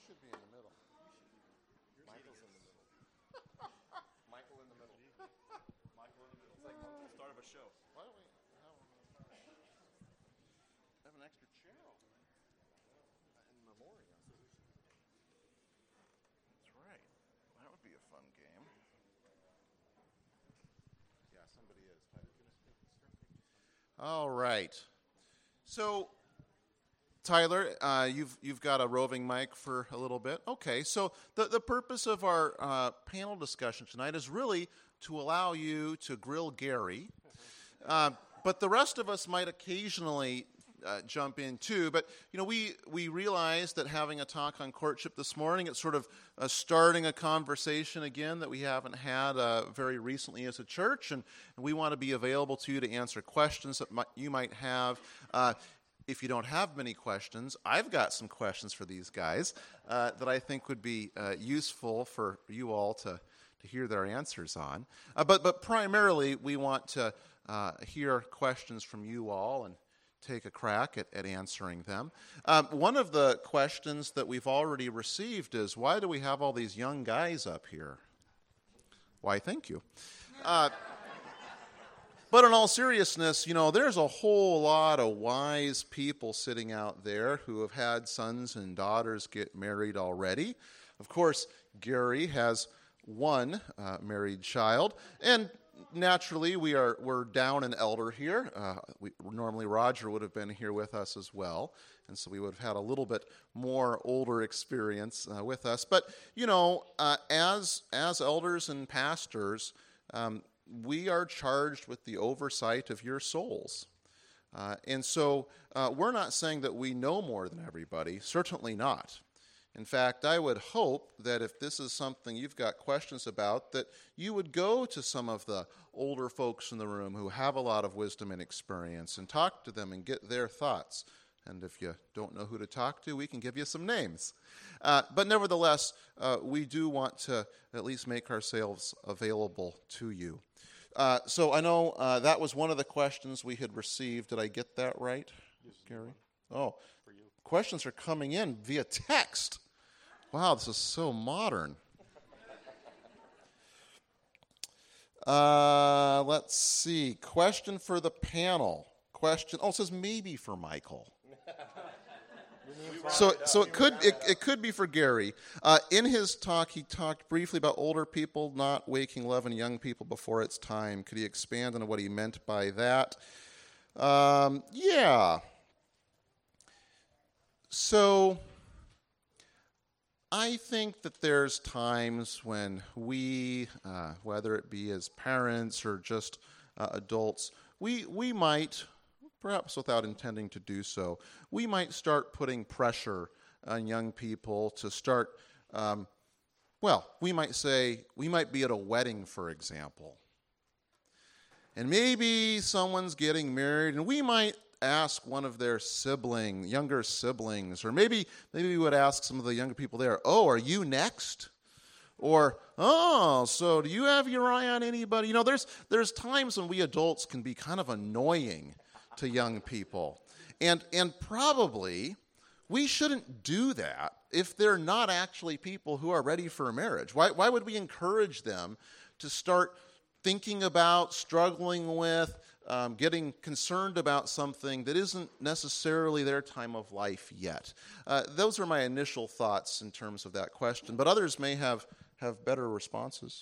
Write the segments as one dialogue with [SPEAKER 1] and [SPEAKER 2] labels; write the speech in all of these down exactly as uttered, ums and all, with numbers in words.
[SPEAKER 1] should be in the middle. Michael's in the middle. Michael in the middle. Michael in the middle. It's like the start of a show. Why don't we have, have an extra chair over there? In memoriam. That's right. That would be a fun game. Yeah, somebody is. All right. So, Tyler, uh, you've you've got a roving mic for a little bit. Okay, so the, the purpose of our uh, panel discussion tonight is really to allow you to grill Gary, uh, but the rest of us might occasionally uh, jump in too. But you know, we we realized that having a talk on courtship this morning, it's sort of uh, starting a conversation again that we haven't had uh, very recently as a church, and, and we want to be available to you to answer questions that might, you might have. Uh, If you don't have many questions, I've got some questions for these guys uh, that I think would be uh, useful for you all to, to hear their answers on. Uh, but, but primarily, we want to uh, hear questions from you all and take a crack at, at answering them. Um, one of the questions that we've already received is, why do we have all these young guys up here? Why, thank you. Uh, But in all seriousness, you know, there's a whole lot of wise people sitting out there who have had sons and daughters get married already. Of course, Gary has one uh, married child, and naturally, we are we're down an elder here. Uh, we, normally, Roger would have been here with us as well, and so we would have had a little bit more older experience uh, with us. But you know, uh, as as elders and pastors, Um, we are charged with the oversight of your souls. Uh, and so uh, we're not saying that we know more than everybody, certainly not. In fact, I would hope that if this is something you've got questions about, that you would go to some of the older folks in the room who have a lot of wisdom and experience and talk to them and get their thoughts. And if you don't know who to talk to, we can give you some names. Uh, but nevertheless, uh, we do want to at least make ourselves available to you. Uh, so I know uh, that was one of the questions we had received. Did I get that right, yes, Gary? Oh, for you. Questions are coming in via text. Wow, this is so modern. Uh, let's see. Question for the panel. Question. Oh, it says maybe for Michael. So, so it could it, it could be for Gary. Uh, in his talk, he talked briefly about older people not waking love in young people before it's time. Could he expand on what he meant by that? Um, yeah. So, I think that there's times when we, uh, whether it be as parents or just uh, adults, we we might, perhaps without intending to do so, we might start putting pressure on young people to start, um, well, we might say, we might be at a wedding, for example. And maybe someone's getting married, and we might ask one of their sibling, younger siblings, or maybe maybe we would ask some of the younger people there, oh, are you next? Or, oh, so do you have your eye on anybody? You know, there's there's times when we adults can be kind of annoying to young people. And and probably we shouldn't do that if they're not actually people who are ready for a marriage. Why why would we encourage them to start thinking about, struggling with, um, getting concerned about something that isn't necessarily their time of life yet? Uh, those are my initial thoughts in terms of that question, but others may have, have better responses.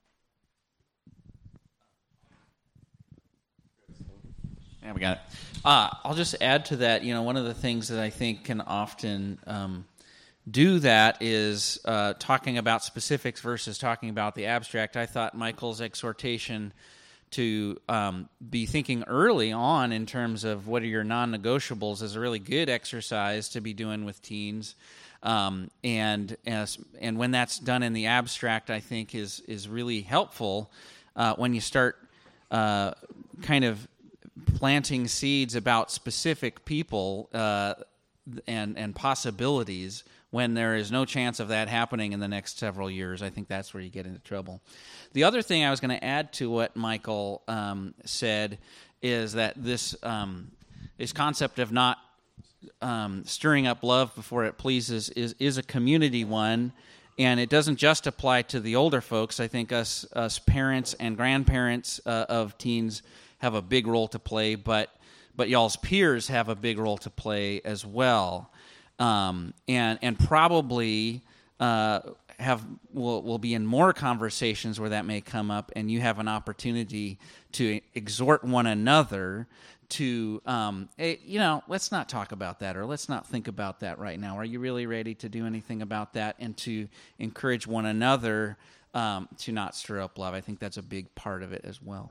[SPEAKER 2] Yeah, we got it. Uh, I'll just add to that, you know, one of the things that I think can often um, do that is uh, talking about specifics versus talking about the abstract. I thought Michael's exhortation to um, be thinking early on in terms of what are your non-negotiables is a really good exercise to be doing with teens. Um, and as, and when that's done in the abstract, I think is is really helpful uh, when you start uh, kind of planting seeds about specific people uh, and and possibilities when there is no chance of that happening in the next several years. I think that's where you get into trouble. The other thing I was going to add to what Michael um, said is that this um, this concept of not um, stirring up love before it pleases is, is a community one, and it doesn't just apply to the older folks. I think us us parents and grandparents uh, of teens have a big role to play, but but y'all's peers have a big role to play as well, um, and and probably uh, have will will be in more conversations where that may come up, and you have an opportunity to exhort one another to, um, hey, you know, let's not talk about that, or let's not think about that right now. Are you really ready to do anything about that? And to encourage one another um, to not stir up love. I think that's a big part of it as well.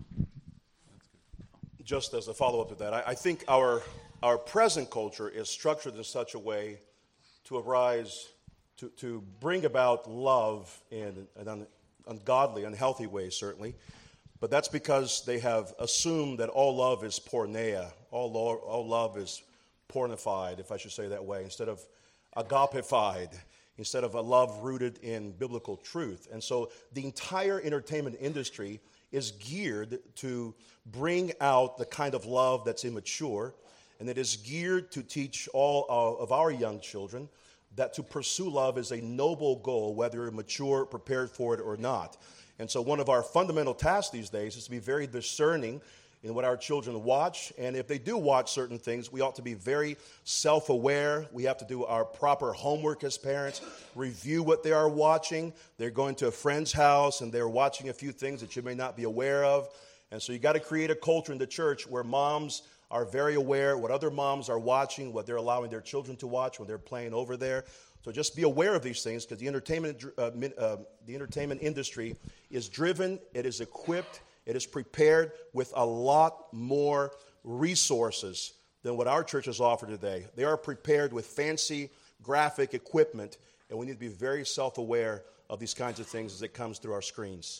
[SPEAKER 3] Just as a follow-up to that, I, I think our our present culture is structured in such a way to arise, to, to bring about love in an un, ungodly, unhealthy way, certainly. But that's because they have assumed that all love is porneia, all, lo- all love is pornified, if I should say that way, instead of agapified, instead of a love rooted in biblical truth. And so the entire entertainment industry is geared to bring out the kind of love that's immature, and it is geared to teach all of our young children that to pursue love is a noble goal, whether you're mature, prepared for it or not. And so one of our fundamental tasks these days is to be very discerning in what our children watch. And if they do watch certain things, we ought to be very self-aware. We have to do our proper homework as parents, review what they are watching. They're going to a friend's house and they're watching a few things that you may not be aware of. And so you got to create a culture in the church where moms are very aware what other moms are watching, what they're allowing their children to watch when they're playing over there. So just be aware of these things, because the entertainment uh, uh, the entertainment industry is driven, it is equipped, it is prepared with a lot more resources than what our churches offer today. They are prepared with fancy graphic equipment, and we need to be very self-aware of these kinds of things as it comes through our screens.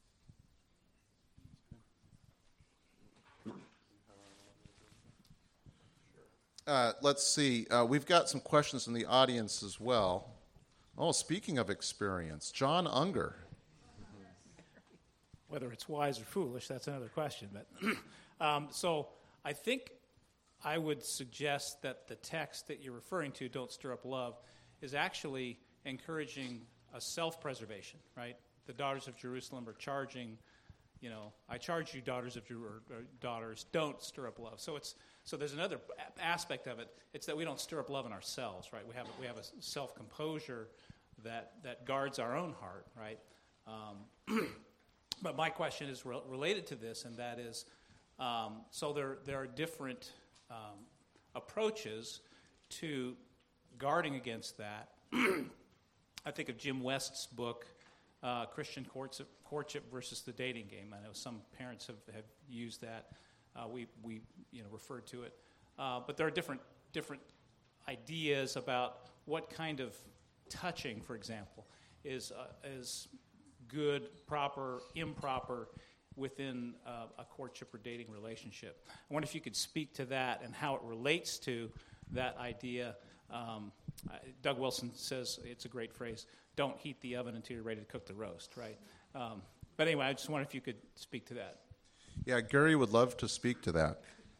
[SPEAKER 1] Uh, let's see. Uh, we've got some questions in the audience as well. Oh, speaking of experience, John Unger.
[SPEAKER 4] Whether it's wise or foolish, that's another question. But um, so I think I would suggest that the text that you're referring to, "Don't Stir Up Love," is actually encouraging a self-preservation, right? The daughters of Jerusalem are charging, you know, I charge you, daughters of Jerusalem, daughters, don't stir up love. So it's so there's another aspect of it. It's that we don't stir up love in ourselves, right? We have we have a self-composure that that guards our own heart, right? Um, but my question is re- related to this, and that is, um, so there there are different um, approaches to guarding against that. I think of Jim West's book, uh, Christian Courtship, Courtship versus the Dating Game. I know some parents have, have used that. Uh, we we you know referred to it, uh, but there are different different ideas about what kind of touching, for example, is uh, is good, proper, improper within uh, a courtship or dating relationship. I wonder if you could speak to that and how it relates to that idea. Um, uh, Doug Wilson says, it's a great phrase, don't heat the oven until you're ready to cook the roast, right? Um, but anyway, I just wonder if you could speak to that.
[SPEAKER 1] Yeah, Gary would love to speak to that.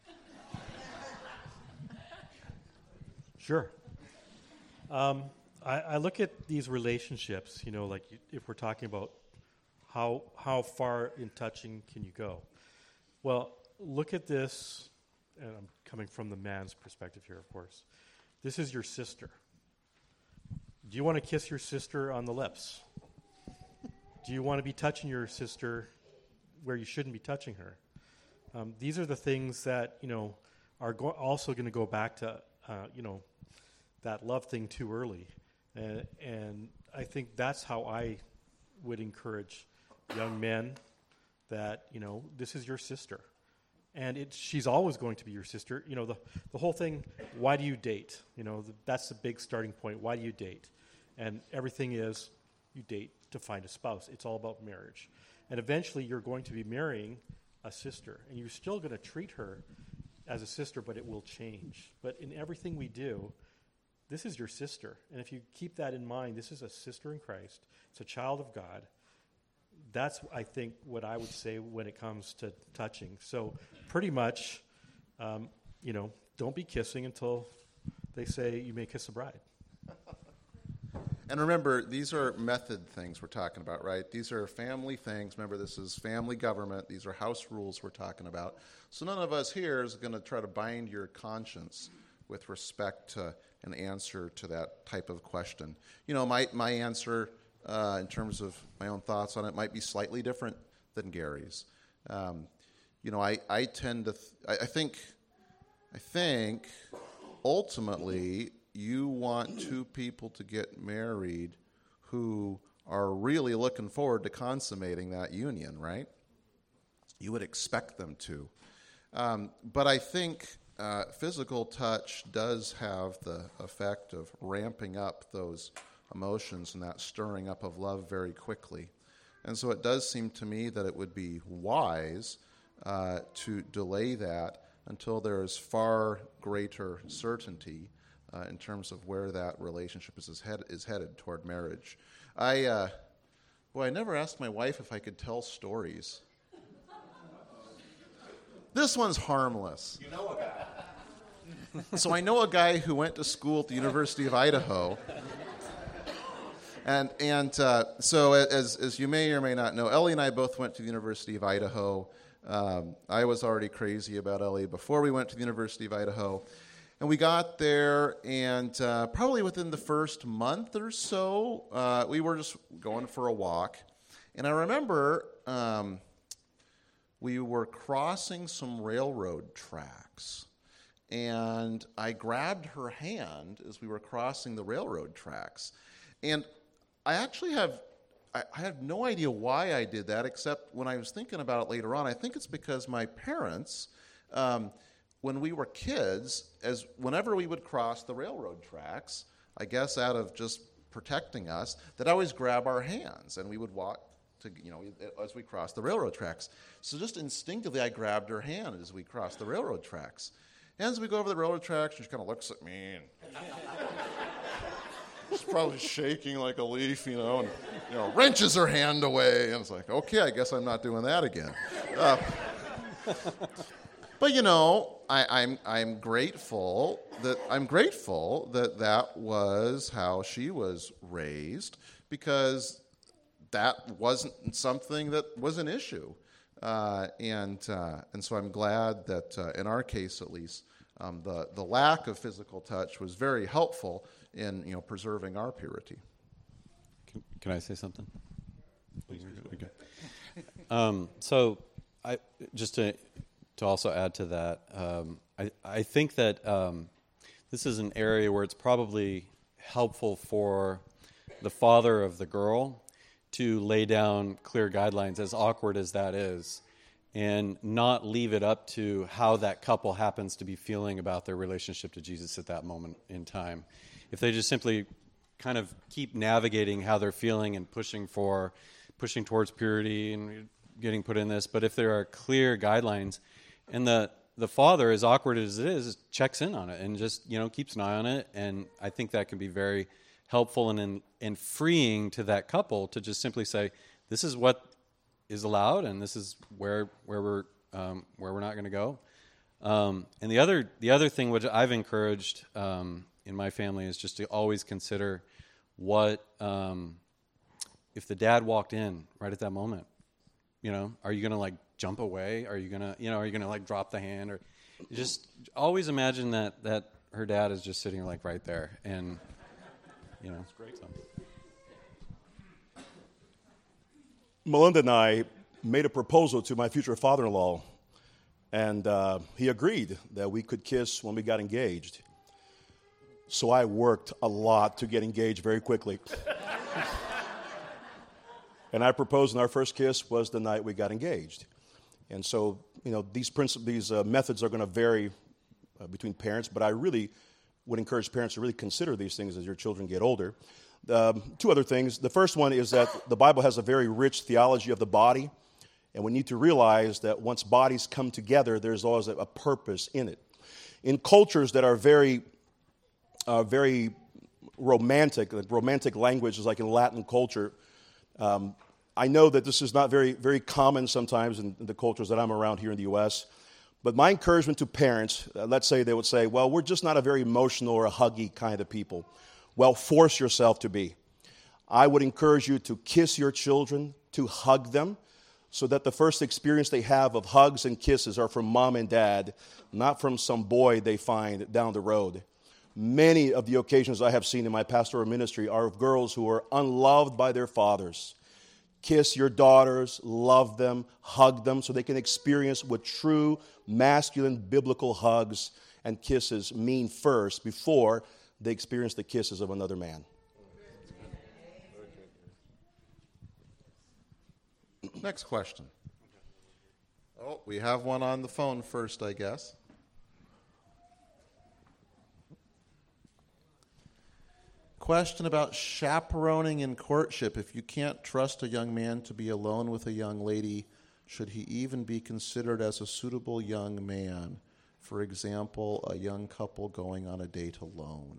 [SPEAKER 5] Sure. Um, I, I look at these relationships, you know, like you, if we're talking about how how far in touching can you go? Well, look at this, and I'm coming from the man's perspective here, of course. This is your sister. Do you want to kiss your sister on the lips? Do you want to be touching your sister where you shouldn't be touching her? Um, these are the things that, you know, are go- also going to go back to, uh, you know, that love thing too early. And, and I think that's how I would encourage young men that, you know, this is your sister. And it, she's always going to be your sister. You know, the, the whole thing, why do you date? You know, the, that's the big starting point. Why do you date? And everything is you date to find a spouse. It's all about marriage. And eventually you're going to be marrying a sister. And you're still going to treat her as a sister, but it will change. But in everything we do, this is your sister. And if you keep that in mind, this is a sister in Christ. It's a child of God. That's, I think, what I would say when it comes to touching. So pretty much, um, you know, don't be kissing until they say you may kiss a bride.
[SPEAKER 1] And remember, these are method things we're talking about, right? These are family things. Remember, this is family government. These are house rules we're talking about. So none of us here is going to try to bind your conscience with respect to an answer to that type of question. You know, my, my answer uh, in terms of my own thoughts on it might be slightly different than Gary's. Um, you know, I, I tend to, th- I, I think, I think ultimately you want two people to get married who are really looking forward to consummating that union, right? You would expect them to. Um, but I think uh, physical touch does have the effect of ramping up those emotions and that stirring up of love very quickly. And so it does seem to me that it would be wise uh, to delay that until there is far greater certainty uh, in terms of where that relationship is, is, head, is headed toward marriage. I, uh, boy, I never asked my wife if I could tell stories. This one's harmless. You know a guy. So I know a guy who went to school at the University of Idaho. And and uh, so as as you may or may not know, Ellie and I both went to the University of Idaho. Um, I was already crazy about Ellie before we went to the University of Idaho. And we got there, and uh, probably within the first month or so, uh, we were just going for a walk. And I remember um, we were crossing some railroad tracks. And I grabbed her hand as we were crossing the railroad tracks. And I actually have, I, I have no idea why I did that, except when I was thinking about it later on, I think it's because my parents, um, when we were kids, as whenever we would cross the railroad tracks, I guess out of just protecting us, they'd always grab our hands, and we would walk to, you know, as we crossed the railroad tracks. So just instinctively, I grabbed her hand as we crossed the railroad tracks. And as we go over the railroad tracks, she kind of looks at me, and she's probably shaking like a leaf, you know, and, you know, wrenches her hand away, and it's like, okay, I guess I'm not doing that again. Uh, but you know, I, I'm I'm grateful that I'm grateful that that was how she was raised, because that wasn't something that was an issue, uh, and uh, and so I'm glad that uh, in our case, at least, um, the the lack of physical touch was very helpful in, you know, preserving our purity.
[SPEAKER 6] Can, can I say something? Okay. Um, so, I just to to also add to that, um, I I think that um, this is an area where it's probably helpful for the father of the girl to lay down clear guidelines, as awkward as that is, and not leave it up to how that couple happens to be feeling about their relationship to Jesus at that moment in time. If they just simply kind of keep navigating how they're feeling and pushing for, pushing towards purity and getting put in this, but if there are clear guidelines, and the the father, as awkward as it is, checks in on it and just, you know, keeps an eye on it, and I think that can be very helpful and and, and freeing to that couple to just simply say, this is what is allowed, and this is where where we're um, where we're not going to go. Um, and the other the other thing which I've encouraged um, in my family is just to always consider what um, if the dad walked in right at that moment. You know, are you going to like jump away? Are you going to you know are you going to like drop the hand, or just always imagine that that her dad is just sitting like right there, and you know. That's great. So.
[SPEAKER 3] Melinda and I made a proposal to my future father-in-law, and uh, he agreed that we could kiss when we got engaged. So I worked a lot to get engaged very quickly. And I proposed, and our first kiss was the night we got engaged. And so, you know, these princip- these uh, methods are going to vary uh, between parents, but I really would encourage parents to really consider these things as your children get older. Um, two other things. The first one is that the Bible has a very rich theology of the body, and we need to realize that once bodies come together, there's always a, a purpose in it. In cultures that are very, uh, very romantic, like romantic languages like in Latin culture, um, I know that this is not very, very common sometimes in the cultures that I'm around here in the U S, But my encouragement to parents, uh, let's say they would say, well, we're just not a very emotional or a huggy kind of people. Well, force yourself to be. I would encourage you to kiss your children, to hug them, so that the first experience they have of hugs and kisses are from mom and dad, not from some boy they find down the road. Many of the occasions I have seen in my pastoral ministry are of girls who are unloved by their fathers. Kiss your daughters, love them, hug them, so they can experience what true masculine biblical hugs and kisses mean first before they experience the kisses of another man.
[SPEAKER 1] Next question. Oh, we have one on the phone first, I guess. Question about chaperoning in courtship. If you can't trust a young man to be alone with a young lady, should he even be considered as a suitable young man? For example, a young couple going on a date alone.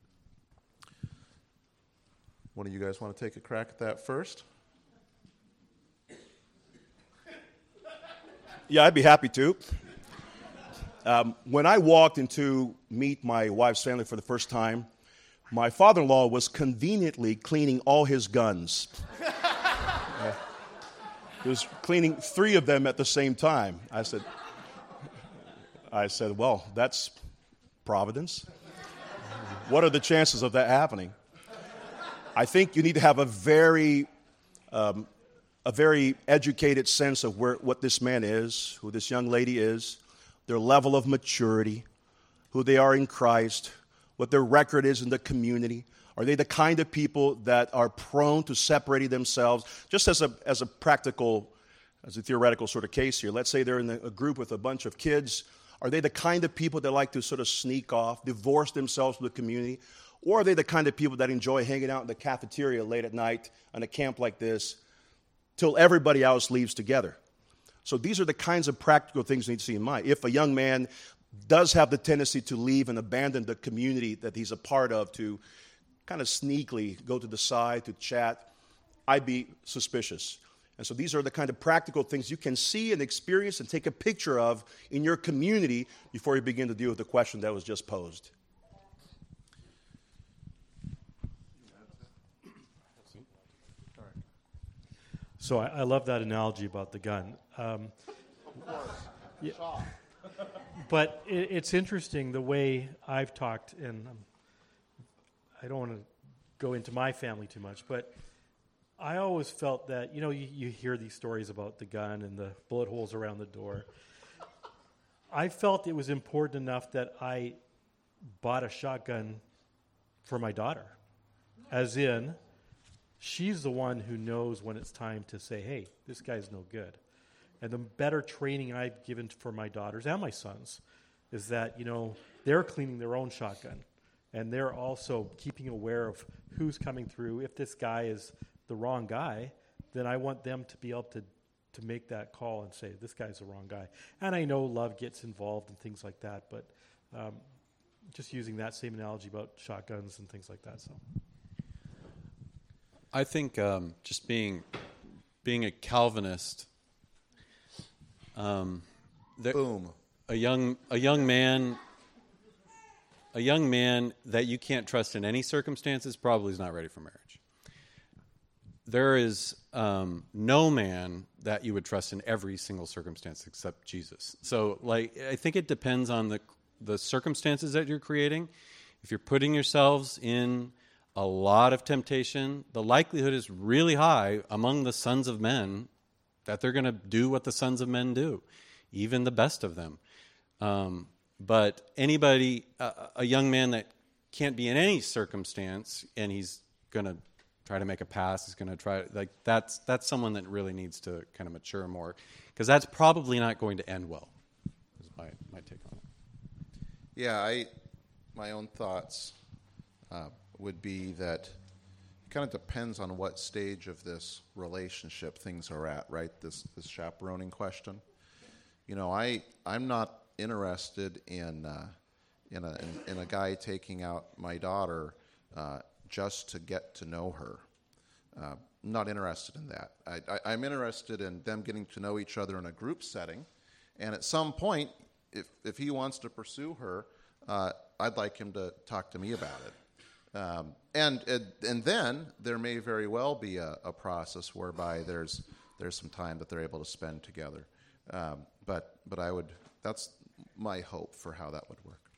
[SPEAKER 1] One of you guys want to take a crack at that first?
[SPEAKER 3] Yeah, I'd be happy to. Um, when I walked in to meet my wife's family for the first time, my father-in-law was conveniently cleaning all his guns. uh, he was cleaning three of them at the same time. I said, I said, well, that's Providence. What are the chances of that happening? I think you need to have a very, um, a very educated sense of where what this man is, who this young lady is, their level of maturity, who they are in Christ, what their record is in the community. Are they the kind of people that are prone to separating themselves? Just as a as a practical, as a theoretical sort of case here, let's say they're in a group with a bunch of kids. Are they the kind of people that like to sort of sneak off, divorce themselves from the community? Or are they the kind of people that enjoy hanging out in the cafeteria late at night on a camp like this till everybody else leaves together? So these are the kinds of practical things you need to see in mind. If a young man does have the tendency to leave and abandon the community that he's a part of, to kind of sneakily go to the side to chat, I'd be suspicious. And so these are the kind of practical things you can see and experience and take a picture of in your community before you begin to deal with the question that was just posed.
[SPEAKER 5] So I, I love that analogy about the gun. Um, yeah. But it, it's interesting the way I've talked, and um, I don't want to go into my family too much, but I always felt that, you know, you, you hear these stories about the gun and the bullet holes around the door. I felt it was important enough that I bought a shotgun for my daughter, as in, she's the one who knows when it's time to say, hey, this guy's no good. And the better training I've given for my daughters and my sons is that, you know, they're cleaning their own shotgun. And they're also keeping aware of who's coming through. If this guy is the wrong guy, then I want them to be able to, to make that call and say, this guy's the wrong guy. And I know love gets involved and things like that, but um, just using that same analogy about shotguns and things like that. So,
[SPEAKER 6] I think um, just being being a Calvinist, um, there,
[SPEAKER 1] Boom.
[SPEAKER 6] a young a young man, a young man that you can't trust in any circumstances probably is not ready for marriage. There is um, no man that you would trust in every single circumstance except Jesus. So, like, I think it depends on the the circumstances that you're creating. If you're putting yourselves in a lot of temptation, the likelihood is really high among the sons of men that they're going to do what the sons of men do, even the best of them. Um, but anybody, uh, a young man that can't be in any circumstance, and he's going to try to make a pass, he's going to try, like, that's that's someone that really needs to kind of mature more, because that's probably not going to end well, is my, my take on it.
[SPEAKER 1] Yeah, I, my own thoughts uh, would be that it kind of depends on what stage of this relationship things are at, right? This this chaperoning question. You know, I I'm not interested in uh, in a in, in a guy taking out my daughter uh, just to get to know her. Uh, I'm not interested in that. I, I, I'm interested in them getting to know each other in a group setting, and at some point, if if he wants to pursue her, uh, I'd like him to talk to me about it. Um, and, and and then there may very well be a, a process whereby there's there's some time that they're able to spend together. Um, but but I would that's my hope for how that would work.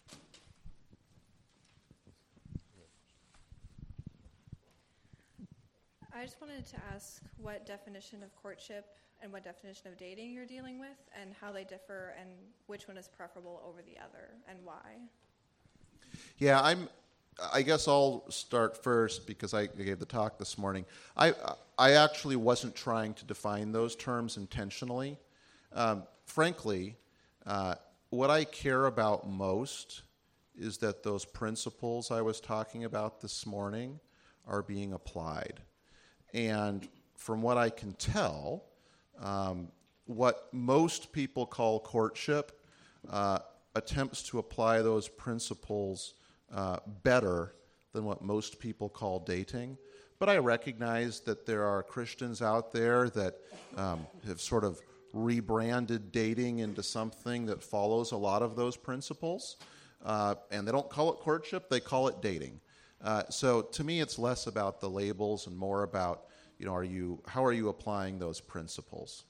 [SPEAKER 7] I just wanted to ask what definition of courtship and what definition of dating you're dealing with, and how they differ, and which one is preferable over the other, and why.
[SPEAKER 1] Yeah, I'm. I guess I'll start first because I gave the talk this morning. I I actually wasn't trying to define those terms intentionally. Um, frankly, uh, what I care about most is that those principles I was talking about this morning are being applied. And from what I can tell, um, what most people call courtship uh, attempts to apply those principles uh, better than what most people call dating. But I recognize that there are Christians out there that um, have sort of rebranded dating into something that follows a lot of those principles. Uh, and they don't call it courtship, they call it dating. Uh, so to me, it's less about the labels and more about, you know, are you how are you applying those principles?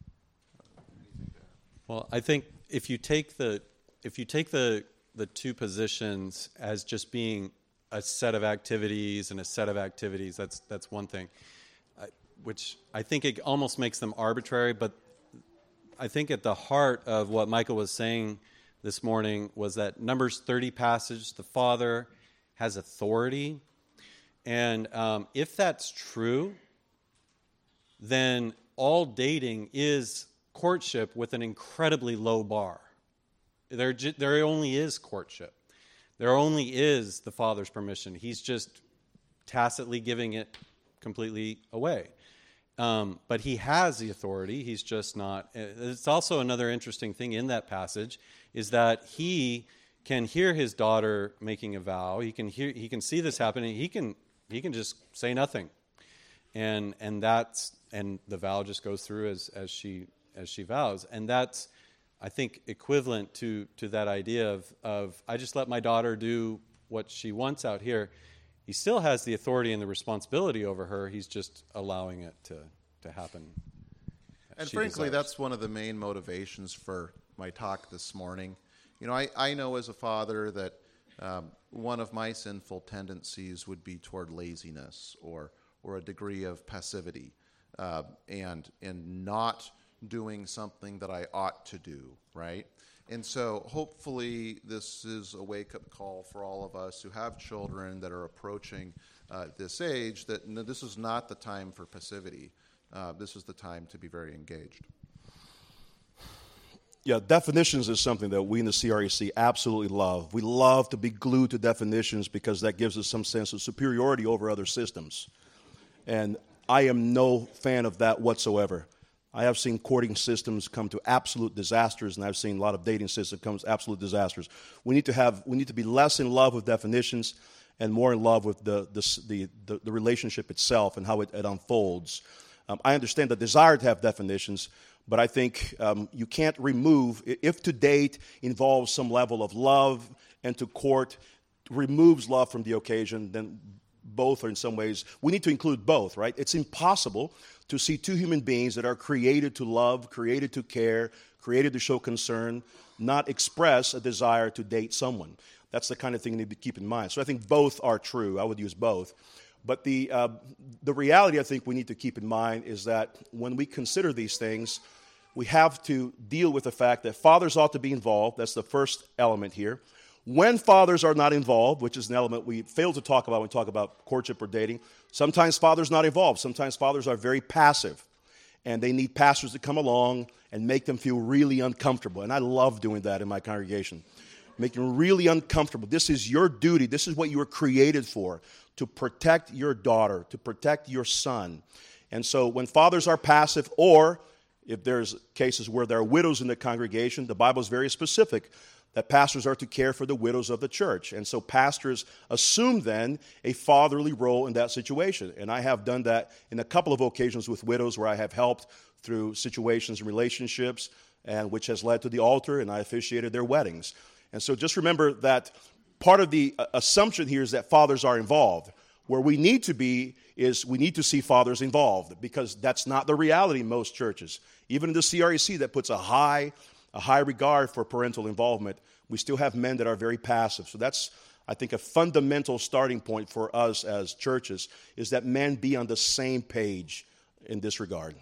[SPEAKER 6] Well, I think if you take the if you take the the two positions as just being a set of activities and a set of activities, that's that's one thing, uh, which I think it almost makes them arbitrary. But I think at the heart of what Michael was saying this morning was that Numbers thirty passage, the Father has authority. And um, if that's true, then all dating is courtship with an incredibly low bar. There, there only is courtship. There only is the Father's permission. He's just tacitly giving it completely away. Um, but he has the authority. He's just not. It's also another interesting thing in that passage is that he can hear his daughter making a vow. He can hear. He can see this happening. He can. He can just say nothing, and and that's and the vow just goes through as as she as she vows, and that's, I think, equivalent to to that idea of of I just let my daughter do what she wants out here. He still has the authority and the responsibility over her. He's just allowing it to to happen.
[SPEAKER 1] And frankly, desires. That's one of the main motivations for my talk this morning. You know, I, I know as a father that um, one of my sinful tendencies would be toward laziness or or a degree of passivity uh, and and not doing something that I ought to do, right? And so hopefully this is a wake-up call for all of us who have children that are approaching uh, this age that no, this is not the time for passivity. Uh, this is the time to be very engaged.
[SPEAKER 3] Yeah, definitions is something that we in the C R A C absolutely love. We love to be glued to definitions because that gives us some sense of superiority over other systems. And I am no fan of that whatsoever. I have seen courting systems come to absolute disasters, and I've seen a lot of dating systems come to absolute disasters. We need to have, we need to be less in love with definitions and more in love with the the the, the relationship itself and how it, it unfolds. Um, I understand the desire to have definitions, but I think um, you can't remove, if to date involves some level of love and to court removes love from the occasion, then both are in some ways, we need to include both, right? It's impossible to see two human beings that are created to love, created to care, created to show concern, not express a desire to date someone. That's the kind of thing you need to keep in mind. So I think both are true. I would use both. But the uh, the reality I think we need to keep in mind is that when we consider these things, we have to deal with the fact that fathers ought to be involved. That's the first element here. When fathers are not involved, which is an element we fail to talk about when we talk about courtship or dating, sometimes fathers not involved. Sometimes fathers are very passive, and they need pastors to come along and make them feel really uncomfortable. And I love doing that in my congregation, making them really uncomfortable. This is your duty. This is what you were created for, to protect your daughter, to protect your son. And so when fathers are passive, or if there's cases where there are widows in the congregation, the Bible is very specific that pastors are to care for the widows of the church. And so pastors assume then a fatherly role in that situation. And I have done that in a couple of occasions with widows where I have helped through situations and relationships, and which has led to the altar, and I officiated their weddings. And so just remember that part of the uh, assumption here is that fathers are involved. Where we need to be is we need to see fathers involved, because that's not the reality in most churches. Even in the C R E C that puts a high, a high regard for parental involvement, we still have men that are very passive. So that's, I think, a fundamental starting point for us as churches, is that men be on the same page in this regard.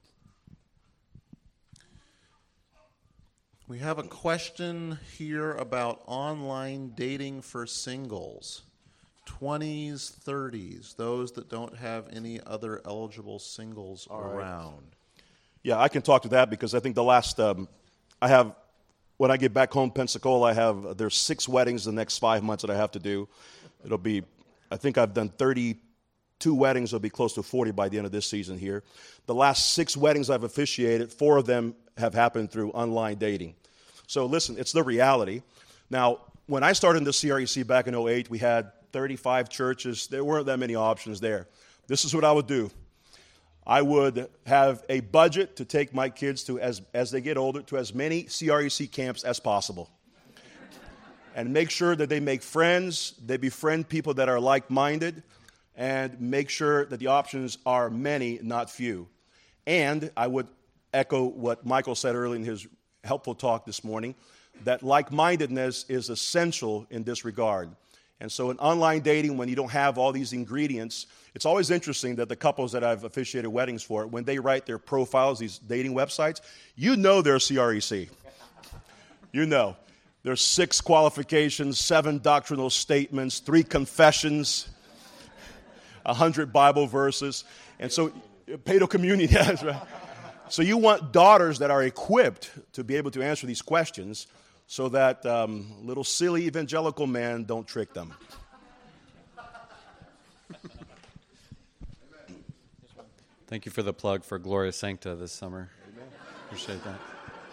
[SPEAKER 1] We have a question here about online dating for singles. twenties, thirties, those that don't have any other eligible singles
[SPEAKER 3] All right.
[SPEAKER 1] around.
[SPEAKER 3] Yeah, I can talk to that, because I think the last, um, I have, when I get back home to Pensacola, I have, uh, there's six weddings the next five months that I have to do. It'll be, I think I've done thirty-two weddings. It'll be close to forty by the end of this season here. The last six weddings I've officiated, four of them have happened through online dating. So listen, it's the reality. Now, when I started in the C R E C back in oh eight, we had thirty-five churches. There weren't that many options there. This is what I would do. I would have a budget to take my kids to, as, as they get older, to as many C R E C camps as possible. And make sure that they make friends, they befriend people that are like-minded, and make sure that the options are many, not few. And I would echo what Michael said earlier in his helpful talk this morning, that like-mindedness is essential in this regard. And so in online dating, when you don't have all these ingredients, it's always interesting that the couples that I've officiated weddings for, when they write their profiles, these dating websites, you know they're C R E C. You know. There's six qualifications, seven doctrinal statements, three confessions, a hundred Bible verses. And so, paedo communion, yeah, that's right. So you want daughters that are equipped to be able to answer these questions, so that um, little silly evangelical men don't trick them.
[SPEAKER 6] Thank you for the plug for Gloria Sancta this summer. Amen. Appreciate that.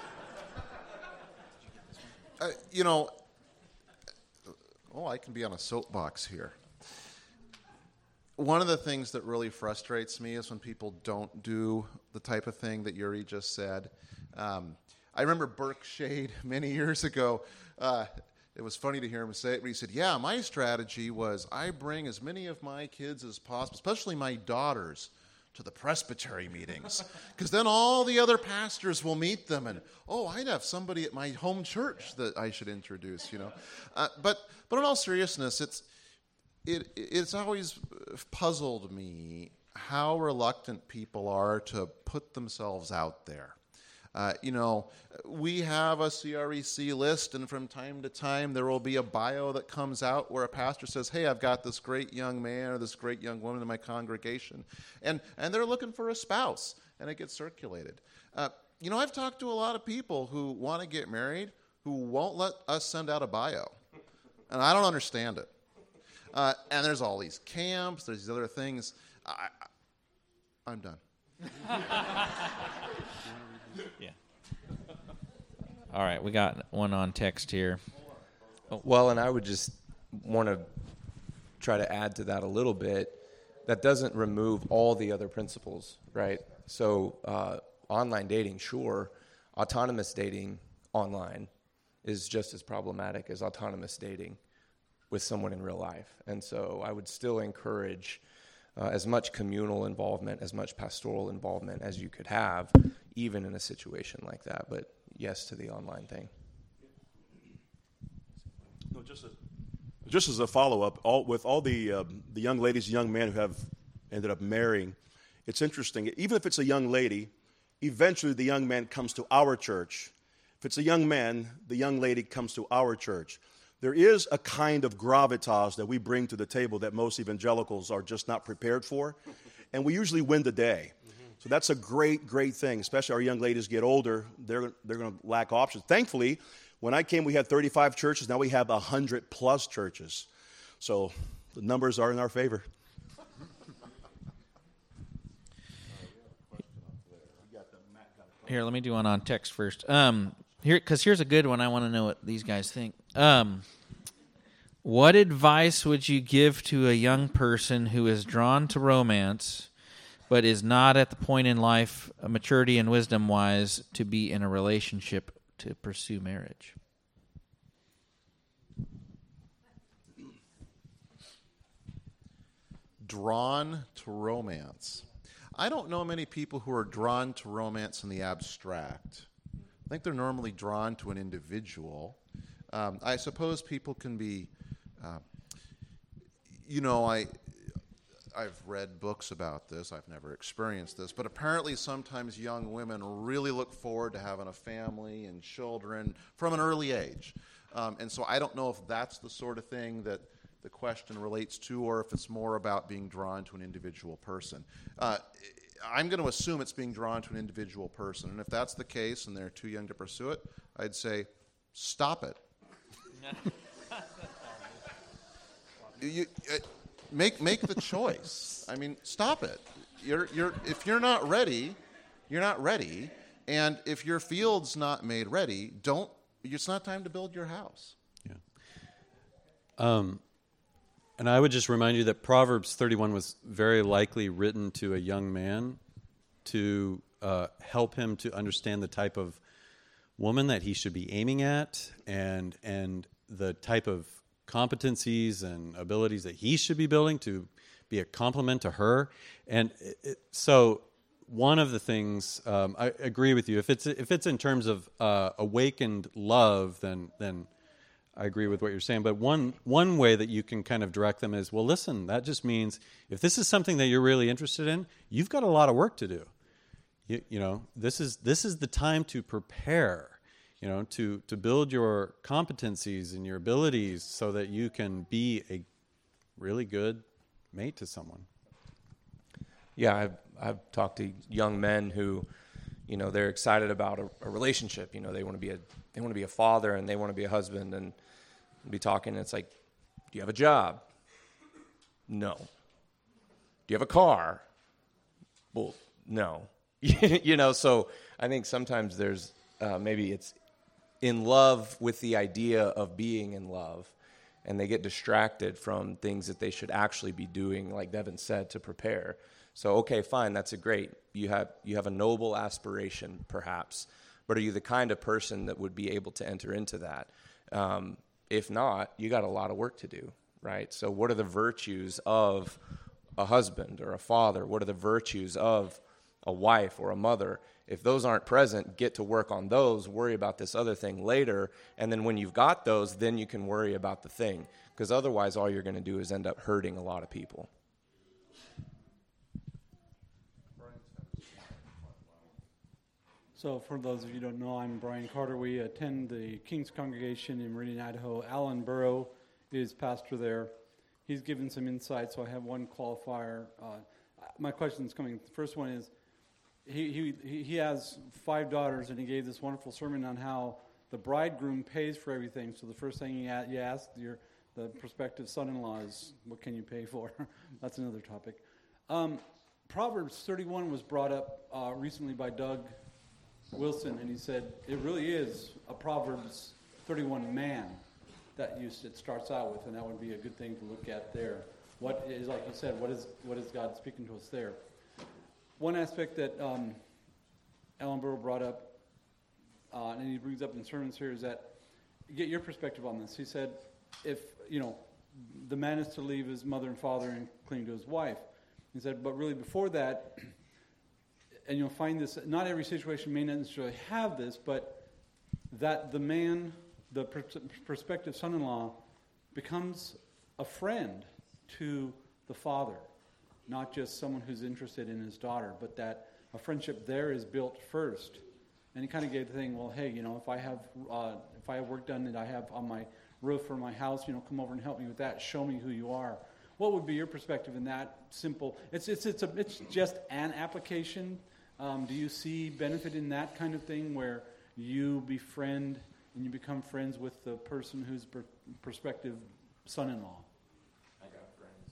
[SPEAKER 1] Uh, you know, oh, I can be on a soapbox here. One of the things that really frustrates me is when people don't do the type of thing that Yuri just said. Um, I remember Burke Shade many years ago. Uh, it was funny to hear him say it, but he said, yeah, my strategy was I bring as many of my kids as possible, especially my daughters, to the presbytery meetings, because then all the other pastors will meet them, and, oh, I'd have somebody at my home church that I should introduce, you know. Uh, but but in all seriousness, it's it it's always puzzled me how reluctant people are to put themselves out there. Uh, you know, we have a C R E C list, and from time to time there will be a bio that comes out where a pastor says, hey, I've got this great young man or this great young woman in my congregation, and, and they're looking for a spouse, and it gets circulated. Uh, you know, I've talked to a lot of people who want to get married who won't let us send out a bio, and I don't understand it. Uh, and there's all these camps, there's these other things. I, I, I'm done.
[SPEAKER 2] Yeah. All right, we got one on text here.
[SPEAKER 8] Oh. Well, and I would just want to try to add to that a little bit. That doesn't remove all the other principles, right? So uh, online dating, sure. Autonomous dating online is just as problematic as autonomous dating with someone in real life. And so I would still encourage uh, as much communal involvement, as much pastoral involvement as you could have, even in a situation like that. But yes to the online thing.
[SPEAKER 3] No, just, a, just as a follow-up, all, with all the um, the young ladies, young men who have ended up marrying, it's interesting. Even if it's a young lady, eventually the young man comes to our church. If it's a young man, the young lady comes to our church. There is a kind of gravitas that we bring to the table that most evangelicals are just not prepared for, and we usually win the day. So that's a great, great thing, especially our young ladies get older. They're, they're going to lack options. Thankfully, when I came, we had thirty-five churches. Now we have one hundred plus churches. So the numbers are in our favor.
[SPEAKER 2] Here, let me do one on text first. Um, here, because here's a good one. I want to know what these guys think. Um, what advice would you give to a young person who is drawn to romance but is not at the point in life, uh, maturity and wisdom-wise, to be in a relationship to pursue marriage.
[SPEAKER 1] Drawn to romance. I don't know many people who are drawn to romance in the abstract. I think they're normally drawn to an individual. Um, I suppose people can be, uh, you know, I, I've read books about this. I've never experienced this, but apparently sometimes young women really look forward to having a family and children from an early age. Um, and so I don't know if that's the sort of thing that the question relates to, or if it's more about being drawn to an individual person. Uh, I'm going to assume it's being drawn to an individual person, and if that's the case and they're too young to pursue it, I'd say, stop it. you, uh, make make the choice. I mean, stop it. You're you're if you're not ready, you're not ready, and if your field's not made ready, don't. It's not time to build your house.
[SPEAKER 6] Yeah. Um. And I would just remind you that Proverbs thirty-one was very likely written to a young man to uh, help him to understand the type of woman that he should be aiming at, and and the type of competencies and abilities that he should be building to be a complement to her. And it, it, so one of the things, um, I agree with you, if it's if it's in terms of uh, awakened love, then then I agree with what you're saying, but one one way that you can kind of direct them is, well, listen, that just means if this is something that you're really interested in, you've got a lot of work to do. You, you know, this is this is the time to prepare, you know, to to build your competencies and your abilities so that you can be a really good mate to someone.
[SPEAKER 8] Yeah, I've I've talked to young men who, you know, they're excited about a, a relationship. You know, they want to be a they want to be a father and they want to be a husband, and be talking, and it's like, do you have a job? No. Do you have a car? Well, no. You know, so I think sometimes there's uh, maybe it's in love with the idea of being in love, and they get distracted from things that they should actually be doing, like Devin said, to prepare. So, okay, fine, that's a great. You have you have a noble aspiration, perhaps, but are you the kind of person that would be able to enter into that? Um, if not, you got a lot of work to do, right? So what are the virtues of a husband or a father? What are the virtues of a wife or a mother? If those aren't present, get to work on those, worry about this other thing later, and then when you've got those, then you can worry about the thing, because otherwise all you're going to do is end up hurting a lot of people.
[SPEAKER 9] So for those of you who don't know, I'm Brian Carter. We attend the King's Congregation in Meridian, Idaho. Alan Burrow is pastor there. He's given some insight, so I have one qualifier. Uh, my question is coming. The first one is, he, he, he has five daughters, and he gave this wonderful sermon on how the bridegroom pays for everything. So the first thing you ask your the prospective son-in-law is, what can you pay for? That's another topic. Um, Proverbs thirty-one was brought up uh, recently by Doug Wilson, and he said it really is a Proverbs thirty-one man that you, it starts out with, and that would be a good thing to look at there. What is, like you said, what is what is God speaking to us there? One aspect that um, Alan Burrow brought up, uh, and he brings up in sermons here, is that, get your perspective on this. He said, if, you know, the man is to leave his mother and father and cling to his wife. He said, but really before that, and you'll find this, not every situation may not necessarily have this, but that the man, the pr- prospective son-in-law, becomes a friend to the father, not just someone who's interested in his daughter, but that a friendship there is built first. And he kind of gave the thing, well, hey, you know, if I have uh, if I have work done that I have on my roof or my house, you know, come over and help me with that. Show me who you are. What would be your perspective in that simple? It's it's it's a, it's just an application. Um, do you see benefit in that kind of thing where you befriend and you become friends with the person who's per- prospective son-in-law?
[SPEAKER 8] I got friends.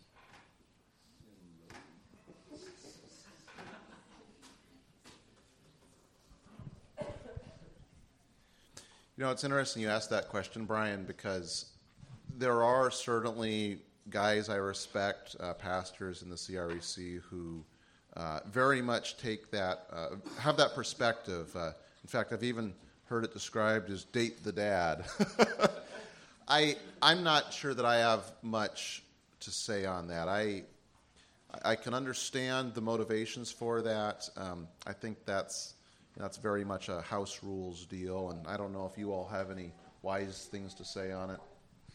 [SPEAKER 1] You know, it's interesting you asked that question, Brian, because there are certainly guys I respect, uh, pastors in the C R E C, who uh, very much take that, uh, have that perspective. Uh, in fact, I've even heard it described as date the dad. I, I'm not sure that I have much to say on that. I, I can understand the motivations for that. Um, I think that's, that's very much a house rules deal, and I don't know if you all have any wise things to say on it.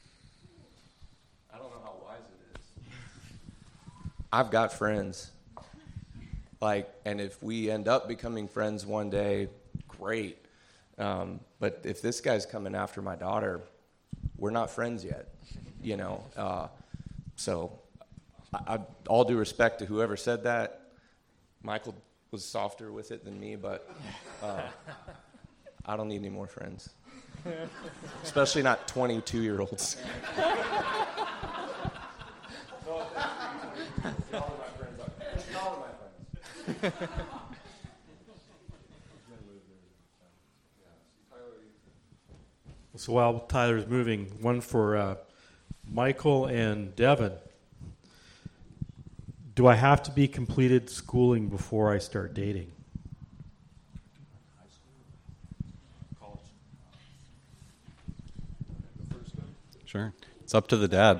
[SPEAKER 8] I don't know how wise it is. I've got friends. Like, and if we end up becoming friends one day, great. Um, but if this guy's coming after my daughter, we're not friends yet, you know. Uh, so, I, I, all due respect to whoever said that, Michael was softer with it than me, but uh, I don't need any more friends. Especially not twenty-two-year-olds.
[SPEAKER 5] So while Tyler's moving, one for uh, Michael and Devin. Do I have to be completed schooling before I start dating?
[SPEAKER 6] Sure. It's up to the dad.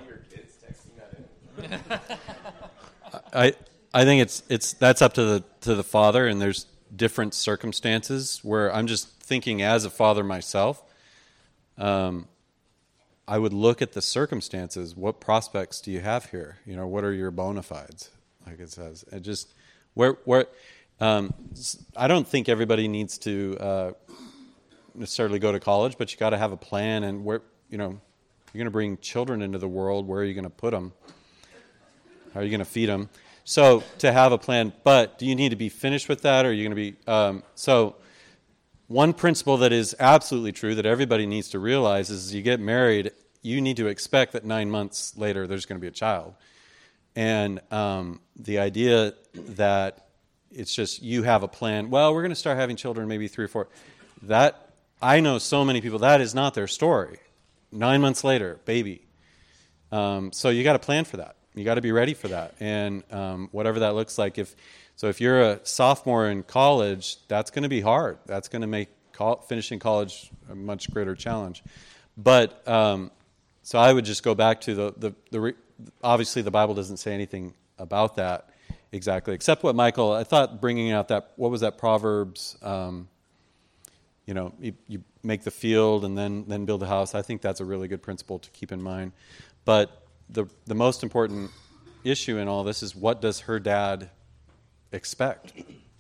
[SPEAKER 6] I I think it's it's that's up to the to the father, and there's different circumstances where I'm just thinking as a father myself. Um, I would look at the circumstances. What prospects do you have here? You know, what are your bona fides? Like it says, it just where where. Um, I don't think everybody needs to uh, necessarily go to college, but you got to have a plan. And where you know you're going to bring children into the world, where are you going to put them? How are you going to feed them? So to have a plan, but do you need to be finished with that, or are you going to be um, so? One principle that is absolutely true that everybody needs to realize is you get married, you need to expect that nine months later there's going to be a child. And um, the idea that it's just you have a plan, well, we're going to start having children maybe three or four. That, I know so many people, that is not their story. Nine months later, baby. Um, so you got to plan for that. You got to be ready for that. And um, whatever that looks like, if So if you're a sophomore in college, that's going to be hard. That's going to make col- finishing college a much greater challenge. But um, so I would just go back to the, the, the re- obviously the Bible doesn't say anything about that exactly, except what Michael, I thought bringing out that, what was that Proverbs, um, you know, you, you make the field and then, then build a house. I think that's a really good principle to keep in mind. But the the most important issue in all this is, what does her dad expect?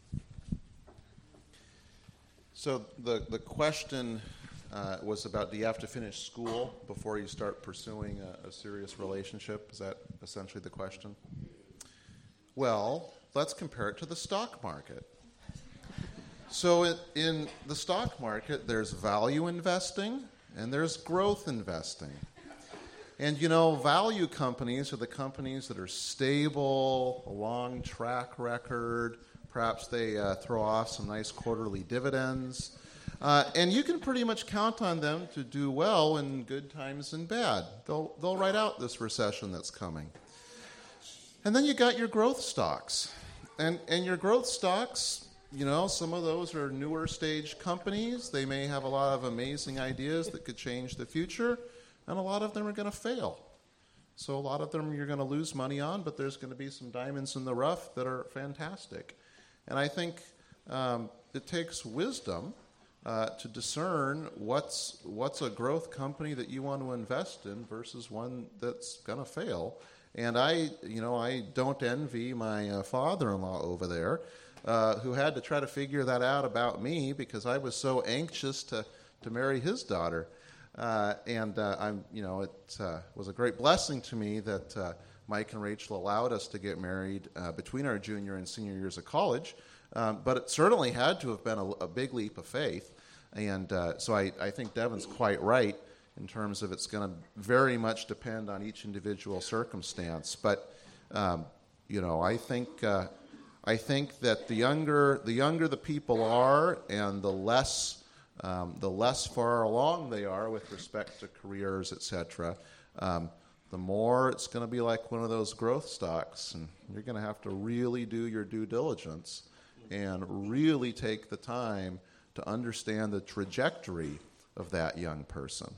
[SPEAKER 1] So the, the question uh, was about, do you have to finish school before you start pursuing a, a serious relationship? Is that essentially the question? Well, let's compare it to the stock market. So it, in the stock market, there's value investing and there's growth investing. And, you know, value companies are the companies that are stable, a long track record. Perhaps they uh, throw off some nice quarterly dividends. Uh, and you can pretty much count on them to do well in good times and bad. They'll, they'll ride out this recession that's coming. And then you got your growth stocks. And, and your growth stocks, you know, some of those are newer stage companies. They may have a lot of amazing ideas that could change the future. And a lot of them are going to fail. So a lot of them you're going to lose money on, but there's going to be some diamonds in the rough that are fantastic. And I think um, it takes wisdom uh, to discern what's what's a growth company that you want to invest in versus one that's going to fail. And I, you know, I don't envy my uh, father-in-law over there, uh, who had to try to figure that out about me because I was so anxious to to marry his daughter. Uh, and uh, I'm, you know, it uh, was a great blessing to me that uh, Mike and Rachel allowed us to get married uh, between our junior and senior years of college. Um, but it certainly had to have been a, a big leap of faith. And uh, so I, I think Devin's quite right in terms of it's going to very much depend on each individual circumstance. But um, you know, I think uh, I think that the younger the younger the people are, and the less. Um, the less far along they are with respect to careers, et cetera, um, the more it's going to be like one of those growth stocks, and you're going to have to really do your due diligence and really take the time to understand the trajectory of that young person.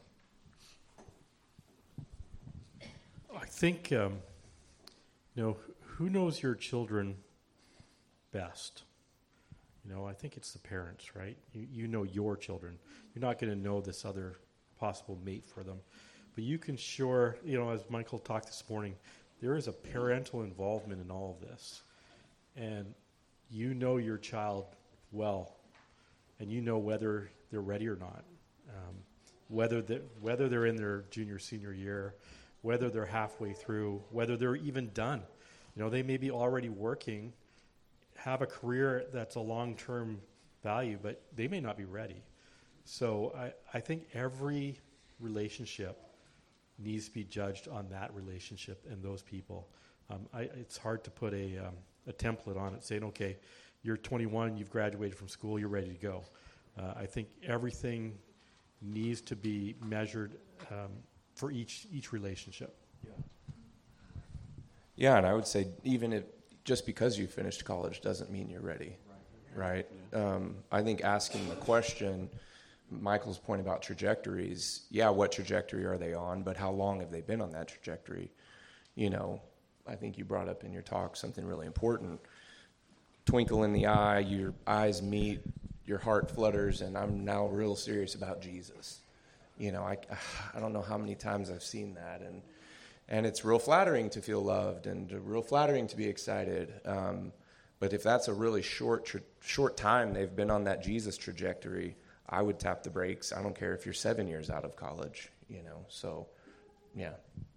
[SPEAKER 5] I think, um, you know, who knows your children best? You know, I think it's the parents, right? You, you know your children. You're not going to know this other possible mate for them. But you can sure, you know, as Michael talked this morning, there is a parental involvement in all of this. And you know your child well, and you know whether they're ready or not, um, whether, they, whether they're in their junior, senior year, whether they're halfway through, whether they're even done. You know, they may be already working, have a career that's a long-term value, but they may not be ready. So I, I think every relationship needs to be judged on that relationship and those people. Um, I, it's hard to put a, um, a template on it saying, okay, you're twenty-one, you've graduated from school, you're ready to go. Uh, I think everything needs to be measured um, for each each relationship. Yeah.
[SPEAKER 8] Yeah, and I would say even if just because you finished college doesn't mean you're ready, right? right? Yeah. Um, I think asking the question, Michael's point about trajectories, yeah, what trajectory are they on, but how long have they been on that trajectory? You know, I think you brought up in your talk something really important. Twinkle in the eye, your eyes meet, your heart flutters, and I'm now real serious about Jesus. You know, I, I don't know how many times I've seen that, and and it's real flattering to feel loved and real flattering to be excited. Um, but if that's a really short tra- short time they've been on that Jesus trajectory, I would tap the brakes. I don't care if you're seven years out of college, you know. So, yeah.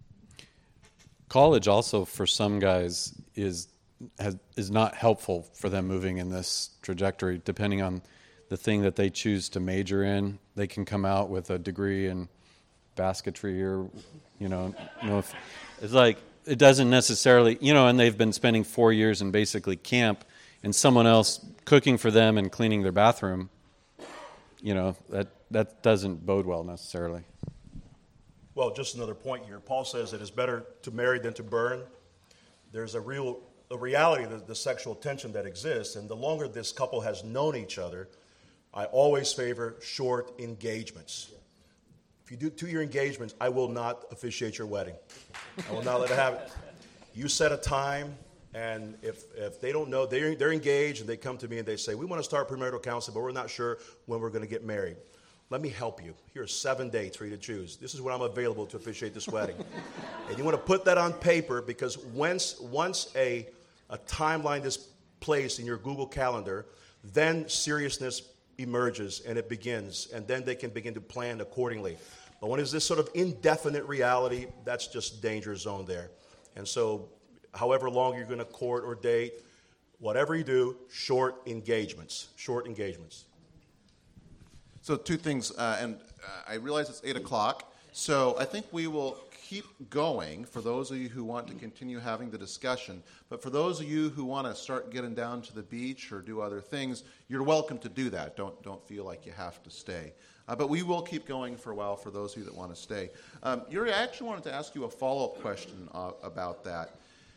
[SPEAKER 6] College also for some guys is has, is not helpful for them moving in this trajectory. Depending on the thing that they choose to major in, they can come out with a degree in basketry or, you know, you know, if, it's like it doesn't necessarily, you know, and they've been spending four years in basically camp, and someone else cooking for them and cleaning their bathroom. You know, that that doesn't bode well necessarily.
[SPEAKER 3] Well, just another point here. Paul says it is better to marry than to burn. There's a real a reality of the, the sexual tension that exists, and the longer this couple has known each other, I always favor short engagements. If you do two-year engagements, I will not officiate your wedding. I will not let it happen. You set a time, and if if they don't know, they're, they're engaged, and they come to me and they say, we want to start premarital counseling, but we're not sure when we're going to get married. Let me help you. Here are seven dates for you to choose. This is when I'm available to officiate this wedding. And you want to put that on paper, because once once a, a timeline is placed in your Google Calendar, then seriousness emerges and it begins, and then they can begin to plan accordingly. But when it's this sort of indefinite reality, that's just danger zone there. And so however long you're going to court or date, whatever you do, short engagements, short engagements.
[SPEAKER 1] So two things, uh, and uh, I realize it's eight o'clock, so I think we will keep going for those of you who want to continue having the discussion. But for those of you who want to start getting down to the beach or do other things, you're welcome to do that. Don't don't feel like you have to stay. Uh, but we will keep going for a while for those of you that want to stay. Um, Yuri, I actually wanted to ask you a follow-up question uh, about that.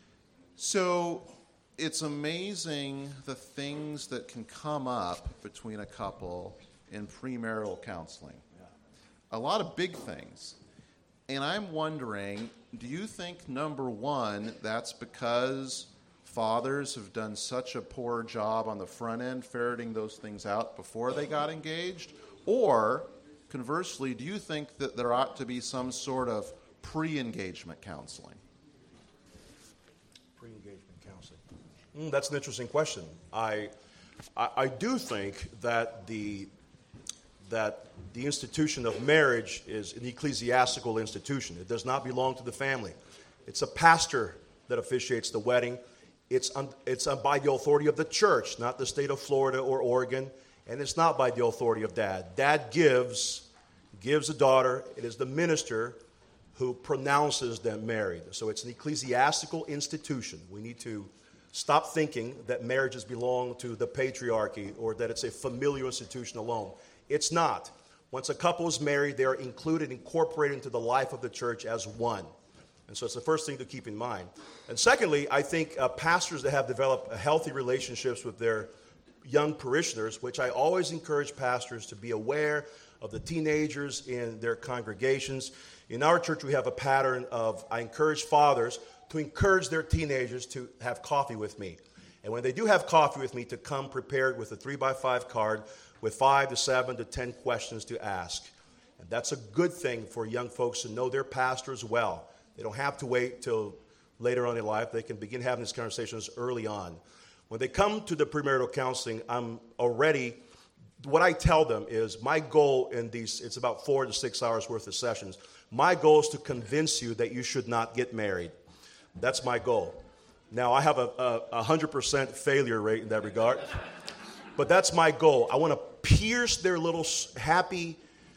[SPEAKER 1] So it's amazing the things that can come up between a couple in premarital counseling. A lot of big things. And I'm wondering, do you think, number one, that's because fathers have done such a poor job on the front end ferreting those things out before they got engaged? Or, conversely, do you think that there ought to be some sort of pre-engagement counseling?
[SPEAKER 3] Pre-engagement counseling. Mm, that's an interesting question. I, I, I do think that the that the institution of marriage is an ecclesiastical institution. It does not belong to the family. It's a pastor that officiates the wedding. It's, un, it's un, by the authority of the church, not the state of Florida or Oregon, and it's not by the authority of dad. Dad gives, gives a daughter. It is the minister who pronounces them married. So it's an ecclesiastical institution. We need to stop thinking that marriages belong to the patriarchy or that it's a familial institution alone. It's not. Once a couple is married, they are included, incorporated into the life of the church as one. And so it's the first thing to keep in mind. And secondly, I think uh, pastors that have developed healthy relationships with their young parishioners, which I always encourage pastors to be aware of the teenagers in their congregations. In our church, we have a pattern of, I encourage fathers to encourage their teenagers to have coffee with me. And when they do have coffee with me, to come prepared with a three by five card with five to seven to ten questions to ask. And that's a good thing for young folks to know their pastors well. They don't have to wait till later on in life. They can begin having these conversations early on. When they come to the premarital counseling, I'm already, what I tell them is my goal in these, it's about four to six hours worth of sessions. My goal is to convince you that you should not get married. That's my goal. Now, I have a, a, a one hundred percent failure rate in that regard, but that's my goal. I want to pierce their little happy,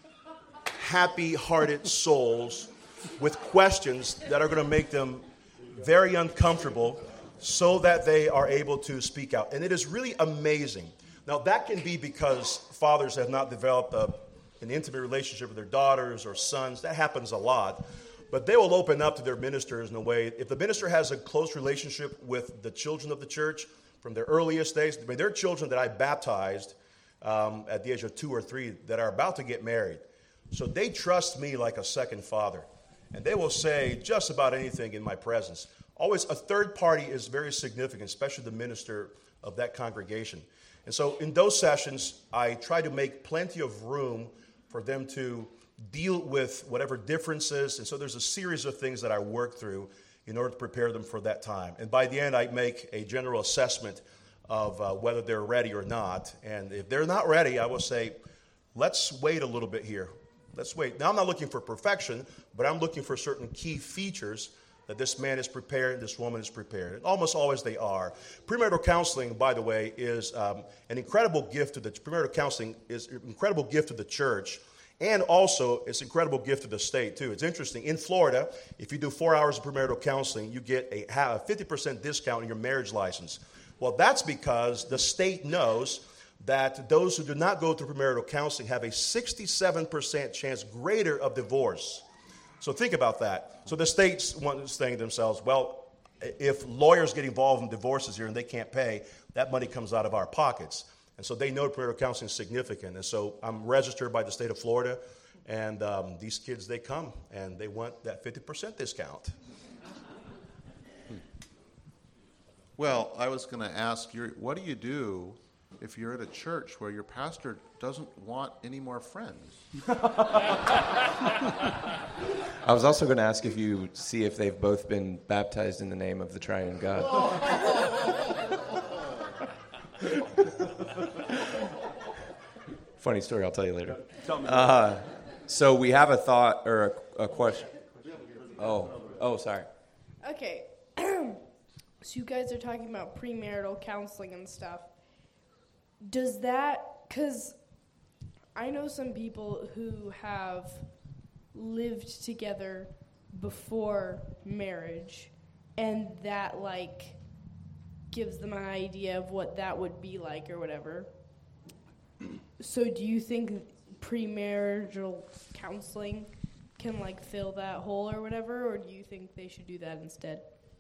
[SPEAKER 3] happy-hearted souls with questions that are going to make them very uncomfortable so that they are able to speak out. And it is really amazing. Now, that can be because fathers have not developed a, an intimate relationship with their daughters or sons. That happens a lot. But they will open up to their ministers in a way. If the minister has a close relationship with the children of the church from their earliest days, I mean, there are children that I baptized um, at the age of two or three that are about to get married. So they trust me like a second father. And they will say just about anything in my presence. Always a third party is very significant, especially the minister of that congregation. And so in those sessions, I try to make plenty of room for them to deal with whatever differences. And so there's a series of things that I work through in order to prepare them for that time. And by the end, I make a general assessment of uh, whether they're ready or not. And if they're not ready, I will say, let's wait a little bit here. Let's wait. Now, I'm not looking for perfection, but I'm looking for certain key features that this man is prepared, this woman is prepared. And almost always they are. Premarital counseling, by the way, is um, an incredible gift to the premarital counseling is an incredible gift to the church, and also it's an incredible gift to the state too. It's interesting. In Florida, if you do four hours of premarital counseling, you get a, a fifty percent discount on your marriage license. Well, that's because the state knows that those who do not go through premarital counseling have a sixty-seven percent chance greater of divorce. So think about that. So the states want to say to themselves, well, if lawyers get involved in divorces here and they can't pay, that money comes out of our pockets. And so they know premarital counseling is significant. And so I'm registered by the state of Florida, and um, these kids, they come, and they want that fifty percent discount.
[SPEAKER 1] Well, I was going to ask, you, what do you do if you're at a church where your pastor doesn't want any more friends?
[SPEAKER 8] I was also going to ask if you see if they've both been baptized in the name of the triune God. Funny story, I'll tell you later. Uh, so we have a thought or a, a question. Oh, oh, sorry.
[SPEAKER 10] Okay. So you guys are talking about premarital counseling and stuff. Does that, because I know some people who have lived together before marriage, and that, like, gives them an idea of what that would be like or whatever. So do you think premarital counseling can, like, fill that hole or whatever, or do you think they should do that instead?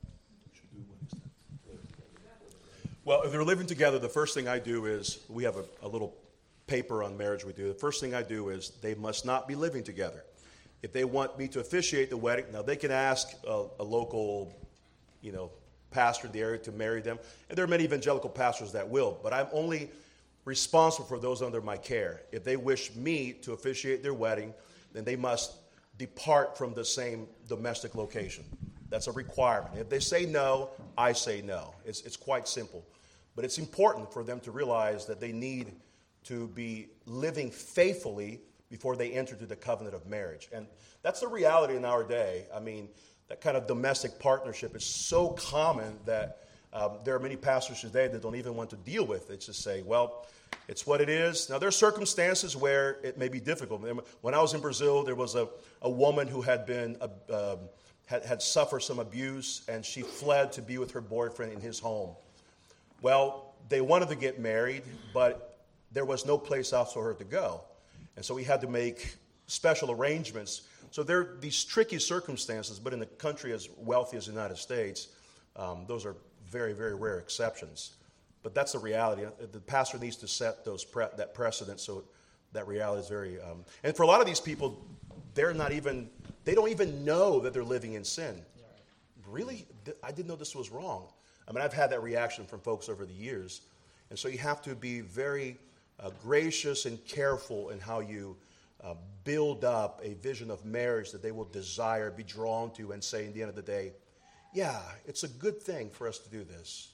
[SPEAKER 3] Well, if they're living together, the first thing I do is, we have a, a little paper on marriage we do. The first thing I do is they must not be living together. If they want me to officiate the wedding, now they can ask a, a local, you know, pastor in the area to marry them. And there are many evangelical pastors that will, but I'm only responsible for those under my care. If they wish me to officiate their wedding, then they must depart from the same domestic location. That's a requirement. If they say no, I say no. It's, it's quite simple. But it's important for them to realize that they need to be living faithfully before they enter into the covenant of marriage. And that's the reality in our day. I mean, that kind of domestic partnership is so common that um, there are many pastors today that don't even want to deal with it. Just say, well, it's what it is. Now, there are circumstances where it may be difficult. When I was in Brazil, there was a, a woman who had been uh, um, had, had suffered some abuse, and she fled to be with her boyfriend in his home. Well, they wanted to get married, but there was no place else for her to go. And so we had to make special arrangements So there are these tricky circumstances, but in a country as wealthy as the United States, um, those are very, very rare exceptions. But that's the reality. The pastor needs to set those pre- that precedent so that reality is very... Um, and for a lot of these people, they're not even... They don't even know that they're living in sin. Really? I didn't know this was wrong. I mean, I've had that reaction from folks over the years. And so you have to be very uh, gracious and careful in how you uh, build up a vision of marriage that they will desire, be drawn to, and say, at the end of the day, yeah, it's a good thing for us to do this.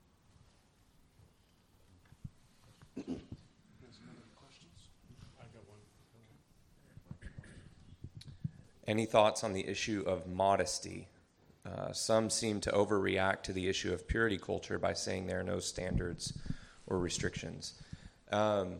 [SPEAKER 8] Any thoughts on the issue of modesty? Uh, some seem to overreact to the issue of purity culture by saying there are no standards or restrictions. Um,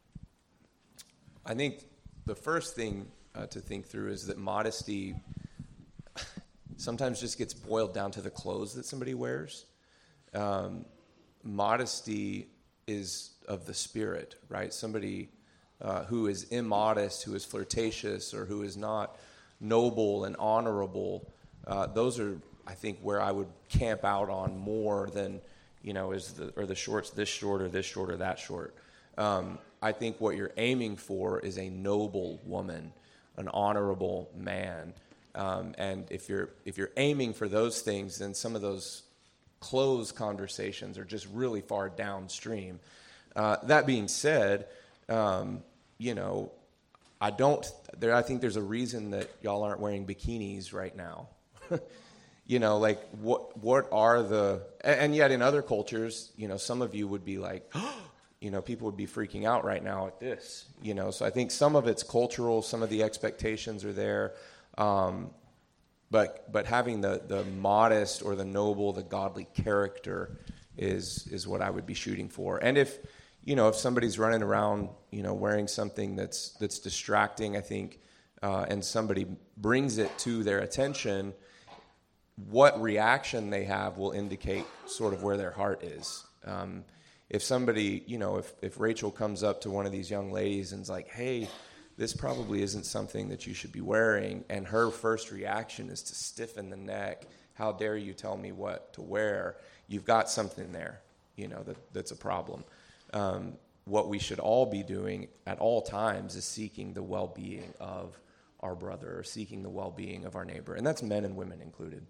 [SPEAKER 8] I think the first thing uh, to think through is that modesty sometimes just gets boiled down to the clothes that somebody wears. Um, modesty is of the spirit, right? Somebody uh, who is immodest, who is flirtatious, or who is not noble and honorable, uh, those are, I think, where I would camp out on more than, you know, is the or the shorts this short or this short or that short. Um, I think what you're aiming for is a noble woman, an honorable man, um, and if you're if you're aiming for those things, then some of those clothes conversations are just really far downstream. Uh, that being said, um, you know, I don't. There, I think there's a reason that y'all aren't wearing bikinis right now. You know, like what what are the? And yet in other cultures, you know, some of you would be like, you know, people would be freaking out right now at this. You know, so I think some of it's cultural. Some of the expectations are there, um, but but having the the modest or the noble, the godly character is is what I would be shooting for. And if you know, if somebody's running around, you know, wearing something that's that's distracting, I think, uh, and somebody brings it to their attention, what reaction they have will indicate sort of where their heart is. Um, if somebody, you know, if, if Rachel comes up to one of these young ladies and is like, hey, this probably isn't something that you should be wearing, and her first reaction is to stiffen the neck, how dare you tell me what to wear, you've got something there, you know, that, that's a problem. Um, what we should all be doing at all times is seeking the well-being of our brother or seeking the well-being of our neighbor, and that's men and women included.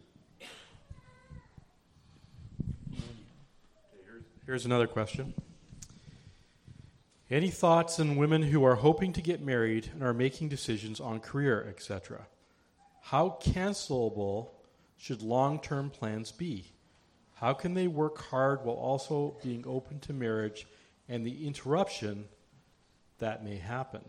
[SPEAKER 5] Here's another question. Any thoughts on women who are hoping to get married and are making decisions on career, et cetera? How cancelable should long-term plans be? How can they work hard while also being open to marriage and the interruption that may happen?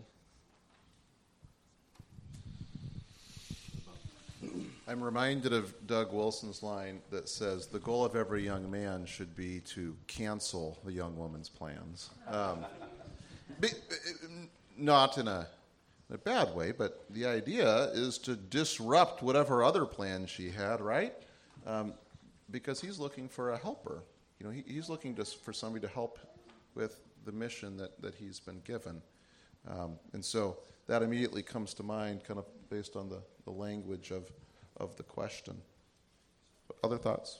[SPEAKER 1] I'm reminded of Doug Wilson's line that says, the goal of every young man should be to cancel the young woman's plans. Um, be, not in a, in a bad way, but the idea is to disrupt whatever other plans she had, right? Um, because he's looking for a helper. You know, he, he's looking to, for somebody to help with the mission that, that he's been given. Um, and so that immediately comes to mind kind of based on the, the language of of the question. Other thoughts?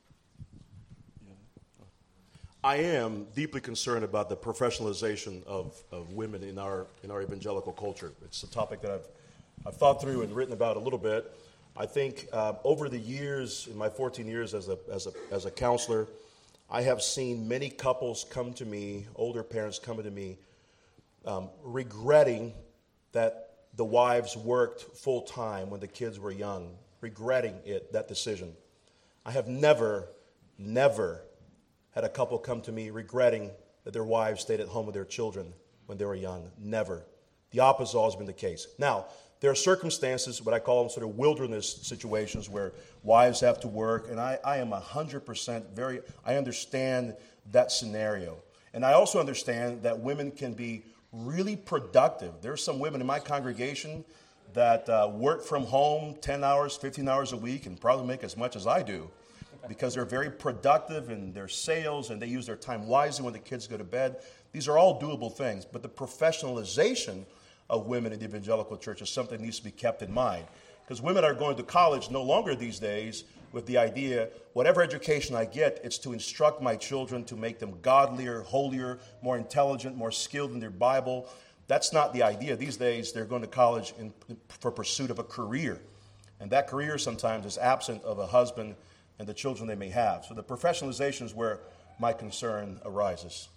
[SPEAKER 3] I am deeply concerned about the professionalization of, of women in our in our evangelical culture. It's a topic that I've I've thought through and written about a little bit. I think uh, over the years, in my fourteen years as a as a as a counselor, I have seen many couples come to me, older parents coming to me, um, regretting that the wives worked full time when the kids were young, regretting it, that decision. I have never, never had a couple come to me regretting that their wives stayed at home with their children when they were young. Never. The opposite has always been the case. Now, there are circumstances, what I call them sort of wilderness situations, where wives have to work, and I, I am one hundred percent very, I understand that scenario. And I also understand that women can be really productive. There are some women in my congregation that uh, work from home ten hours, fifteen hours a week and probably make as much as I do because they're very productive in their sales and they use their time wisely when the kids go to bed. These are all doable things, but the professionalization of women in the evangelical church is something that needs to be kept in mind. Because women are going to college no longer these days with the idea, whatever education I get, it's to instruct my children to make them godlier, holier, more intelligent, more skilled in their Bible. That's not the idea. These days, they're going to college in, for pursuit of a career. And that career sometimes is absent of a husband and the children they may have. So the professionalization is where my concern arises.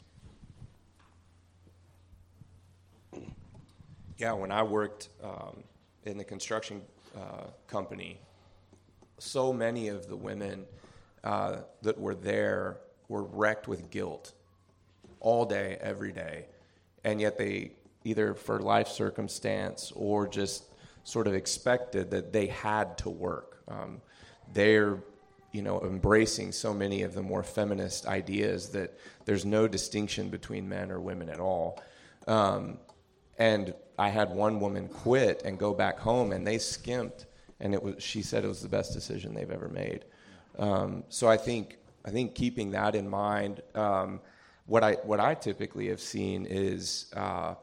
[SPEAKER 8] Yeah, when I worked um, in the construction uh, company, so many of the women uh, that were there were wrecked with guilt all day, every day. And yet they, either for life circumstance or just sort of expected that they had to work. Um, they're, you know, embracing so many of the more feminist ideas that there's no distinction between men or women at all. Um, and I had one woman quit and go back home, and they skimped. And it was, she said it was the best decision they've ever made. Um, so I think I think keeping that in mind, um, what I what I typically have seen is uh,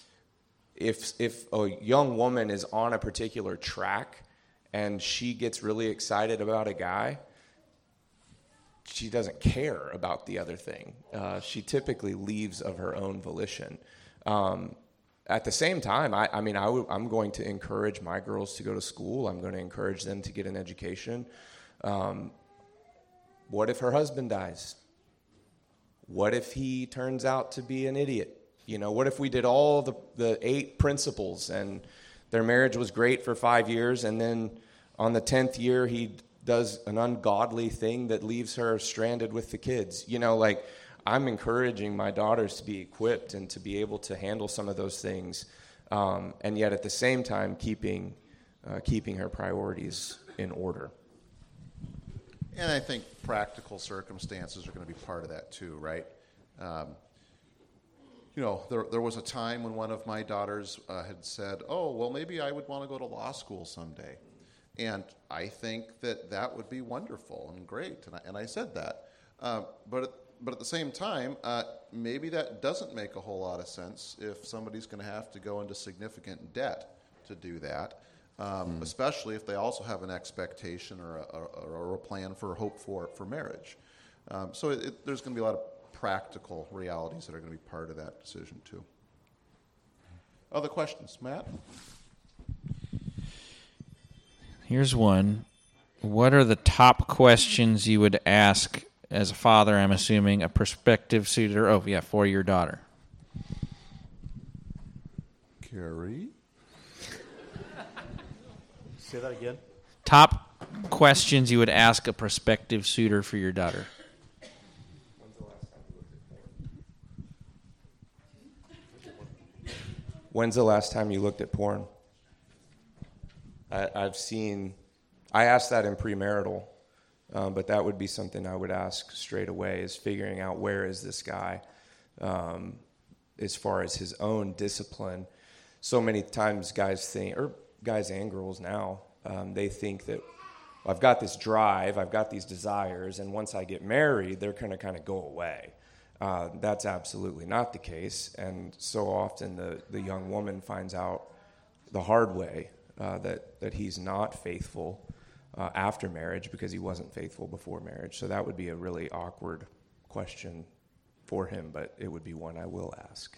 [SPEAKER 8] if if a young woman is on a particular track and she gets really excited about a guy, she doesn't care about the other thing. Uh, she typically leaves of her own volition. Um, At the same time, I, I mean, I w- I'm going to encourage my girls to go to school. I'm going to encourage them to get an education. Um, what if her husband dies? What if he turns out to be an idiot? You know, what if we did all the, the eight principles and their marriage was great for five years and then on the tenth year he does an ungodly thing that leaves her stranded with the kids? You know, like... I'm encouraging my daughters to be equipped and to be able to handle some of those things, um, and yet at the same time keeping uh, keeping her priorities in order.
[SPEAKER 1] And I think practical circumstances are going to be part of that too, right? Um, you know, there there was a time when one of my daughters uh, had said, "Oh, well, maybe I would want to go to law school someday," and I think that that would be wonderful and great, and I, and I said that, uh, but. It, But at the same time, uh, maybe that doesn't make a whole lot of sense if somebody's going to have to go into significant debt to do that, um, mm. especially if they also have an expectation or a, or, or a plan for hope for for marriage. Um, so it, it, there's going to be a lot of practical realities that are going to be part of that decision too. Other questions, Matt?
[SPEAKER 2] Here's one. What are the top questions you would ask as a father, I'm assuming, a prospective suitor, oh, yeah, for your daughter?
[SPEAKER 1] Carrie?
[SPEAKER 5] Say that again.
[SPEAKER 2] Top questions you would ask a prospective suitor for your daughter.
[SPEAKER 8] When's the last time you looked at porn? I, I've seen, I asked that in premarital. Um, but that would be something I would ask straight away, is figuring out where is this guy um, as far as his own discipline. So many times guys think, or guys and girls now, um, they think that I've got this drive, I've got these desires, and once I get married, they're going to kind of go away. Uh, that's absolutely not the case, and so often the, the young woman finds out the hard way uh, that, that he's not faithful Uh, after marriage because he wasn't faithful before marriage. So that would be a really awkward question for him, but it would be one I will ask.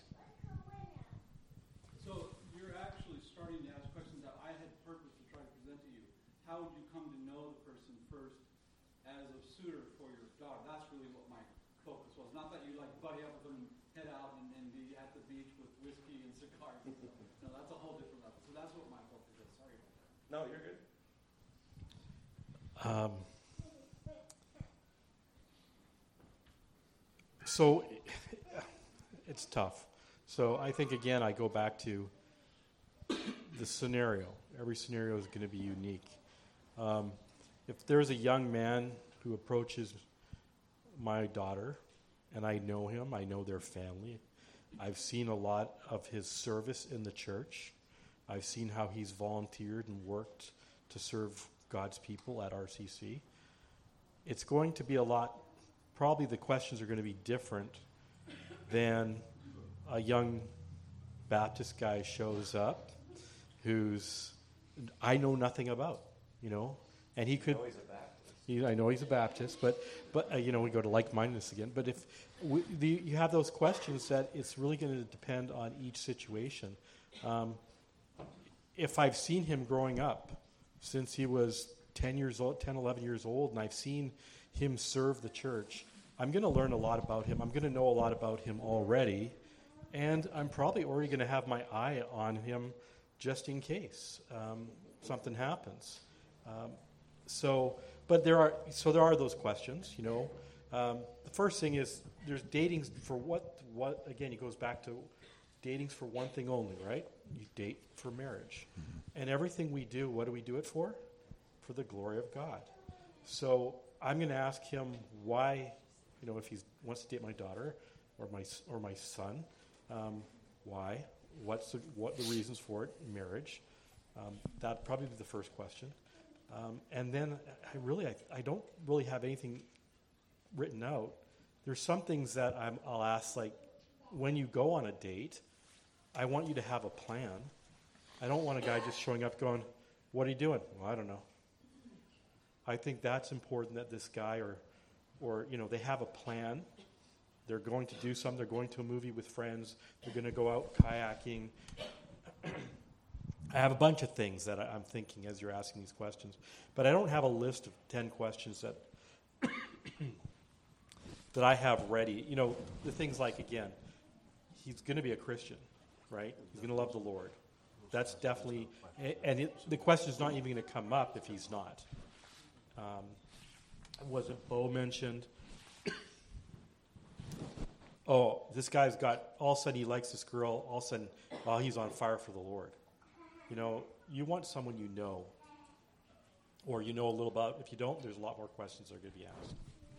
[SPEAKER 9] So you're actually starting to ask questions that I had purpose to try to present to you. How would you come to know the person first as a suitor for your daughter? That's really what my focus was. Not that you like buddy up with them and head out and, and be at the beach with whiskey and cigars and stuff. No, that's a whole different level. So that's what my focus is. Sorry about that.
[SPEAKER 8] No, you're good.
[SPEAKER 5] Um, so it's tough. So I think, again, I go back to the scenario. Every scenario is going to be unique. Um, if there's a young man who approaches my daughter, and I know him, I know their family, I've seen a lot of his service in the church. I've seen how he's volunteered and worked to serve God's people at R C C. It's going to be a lot, probably the questions are going to be different than a young Baptist guy shows up who's I know nothing about, you know, and he could. I know he's a Baptist. He, I know he's a Baptist, but but uh, you know, we go to like-mindedness again. But if we, the, you have those questions, that it's really going to depend on each situation. Um, if I've seen him growing up since he was ten years old, ten, eleven years old, and I've seen him serve the church, I'm going to learn a lot about him. I'm going to know a lot about him already, and I'm probably already going to have my eye on him just in case um, something happens. Um, so, but there are so there are those questions. You know, um, the first thing is there's dating for what what again. It goes back to dating's for one thing only, right? You date for marriage, mm-hmm. and everything we do, what do we do it for? For the glory of God. So I'm going to ask him why. You know, if he wants to date my daughter or my or my son, um, why? What's the, what the reasons for it? Marriage. Um, that'd probably be the first question. Um, and then I really, I, I don't really have anything written out. There's some things that I'm, I'll ask, like, when you go on a date, I want you to have a plan. I don't want a guy just showing up going, what are you doing? Well, I don't know. I think that's important that this guy or, or you know, they have a plan. They're going to do something. They're going to a movie with friends. They're going to go out kayaking. I have a bunch of things that I, I'm thinking as you're asking these questions. But I don't have a list of ten questions that that I have ready. You know, the things like, again, he's going to be a Christian, right? He's going to love the Lord. That's definitely, and it, the question's not even going to come up if he's not. Um, wasn't Bo mentioned? Oh, this guy's got, all of a sudden he likes this girl, all of a sudden, well, he's on fire for the Lord. You know, you want someone you know, or you know a little about. If you don't, there's a lot more questions that are going to be asked.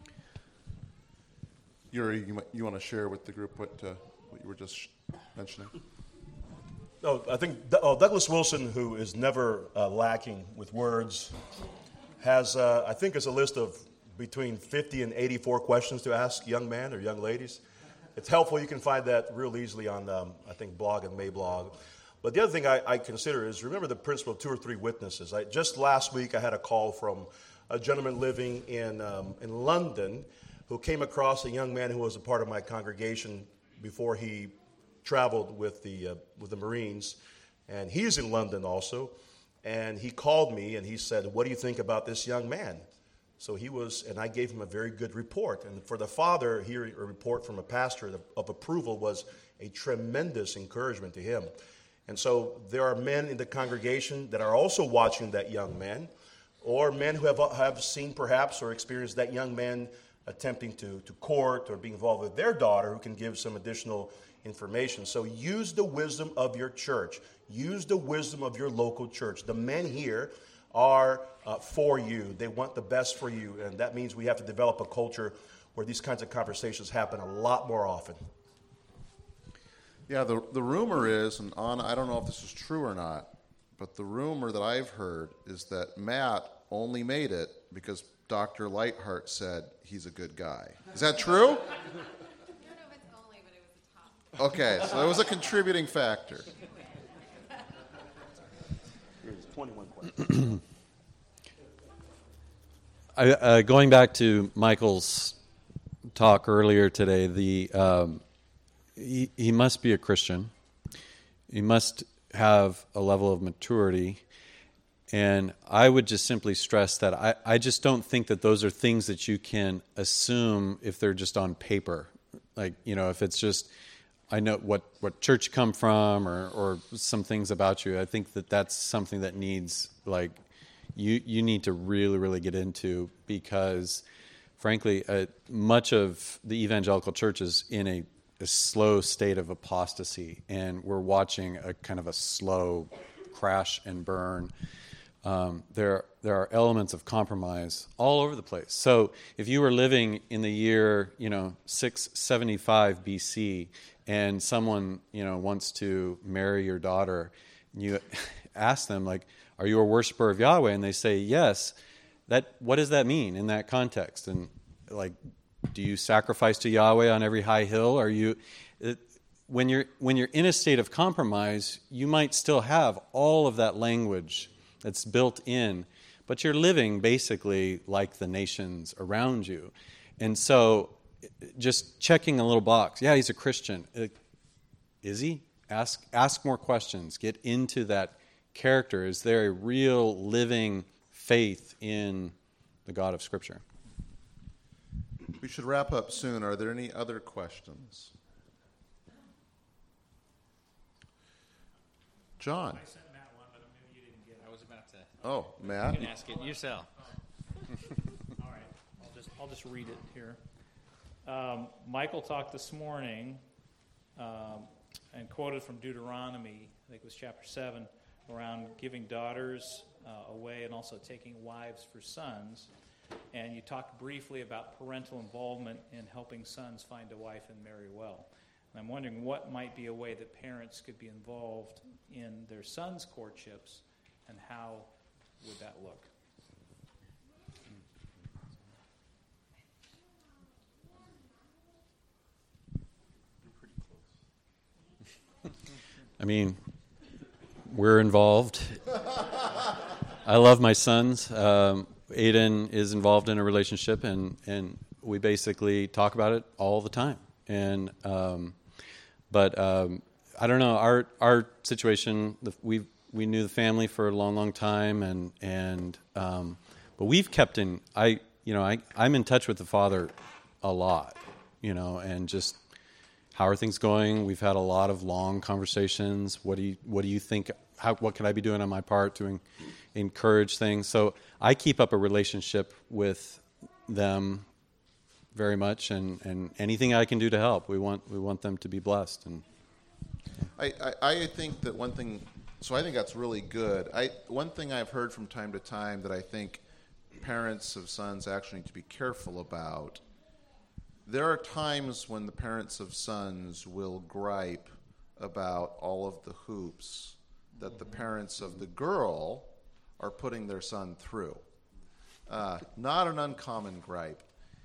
[SPEAKER 1] Yuri, you, you want to share with the group what, uh, what you were just sh- mentioning?
[SPEAKER 3] No, I think oh, Douglas Wilson, who is never uh, lacking with words, has, uh, I think, is a list of between fifty and eighty-four questions to ask young men or young ladies. It's helpful. You can find that real easily on, um, I think, Blog and Mablog. But the other thing I, I consider is, remember the principle of two or three witnesses. I, just last week, I had a call from a gentleman living in um, in London who came across a young man who was a part of my congregation before he traveled with the uh, with the Marines, and he's in London also. And he called me and he said, "What do you think about this young man?" So he was, and I gave him a very good report. And for the father, hearing a report from a pastor of approval was a tremendous encouragement to him. And so there are men in the congregation that are also watching that young man, or men who have have seen perhaps or experienced that young man attempting to, to court or being involved with their daughter, who can give some additional information. So use the wisdom of your church. Use the wisdom of your local church. The men here are uh, for you. They want the best for you, and that means we have to develop a culture where these kinds of conversations happen a lot more often.
[SPEAKER 1] Yeah, the the rumor is, and on, I don't know if this is true or not, but the rumor that I've heard is that Matt only made it because Doctor Lightheart said he's a good guy. Is that true?
[SPEAKER 11] I don't know if it's only, but it was a top.
[SPEAKER 1] Okay, so it was a contributing factor.
[SPEAKER 3] twenty-one questions.
[SPEAKER 6] I, uh, going back to Michael's talk earlier today, the um, he, he must be a Christian. He must have a level of maturity. And I would just simply stress that I, I just don't think that those are things that you can assume if they're just on paper. Like, you know, if it's just, I know what, what church you come from or, or some things about you. I think that that's something that needs, like, you, you need to really, really get into because, frankly, uh, much of the evangelical church is in a, a slow state of apostasy, and we're watching a kind of a slow crash and burn. Um, there, there are elements of compromise all over the place. So if you were living in the year, you know, six seventy-five B C, and someone, you know, wants to marry your daughter, you ask them, like, are you a worshiper of Yahweh? And they say, yes. That, what does that mean in that context? And, like, do you sacrifice to Yahweh on every high hill? Are you... It, when you're when you're in a state of compromise, you might still have all of that language that's built in, but you're living basically like the nations around you. And so just checking a little box, yeah, he's a Christian. Uh, is he? Ask ask more questions. Get into that character. Is there a real living faith in the God of Scripture?
[SPEAKER 1] We should wrap up soon. Are there any other questions? John.
[SPEAKER 2] I sent Matt one, but maybe you didn't get it. I was about to.
[SPEAKER 1] Oh, Matt.
[SPEAKER 2] You can ask it yourself.
[SPEAKER 4] All right, I'll just I'll just read it here. Um, Michael talked this morning um, and quoted from Deuteronomy, I think it was chapter seven, around giving daughters uh, away and also taking wives for sons. And you talked briefly about parental involvement in helping sons find a wife and marry well. And I'm wondering what might be a way that parents could be involved in their sons' courtships, and how would that look?
[SPEAKER 6] I mean, we're involved. I love my sons. Um, Aiden is involved in a relationship, and, and we basically talk about it all the time. And um, but um, I don't know, our our situation. The, we we knew the family for a long, long time, and and um, but we've kept in. I you know I I'm in touch with the father a lot, you know, and just. How are things going? We've had a lot of long conversations. What do you What do you think? How, what can I be doing on my part to en- encourage things? So I keep up a relationship with them very much, and, and anything I can do to help. We want we want them to be blessed. And
[SPEAKER 1] I, I, I think that one thing. So I think that's really good. I one thing I've heard from time to time that I think parents of sons actually need to be careful about. There are times when the parents of sons will gripe about all of the hoops that the parents of the girl are putting their son through. Uh, not an uncommon gripe.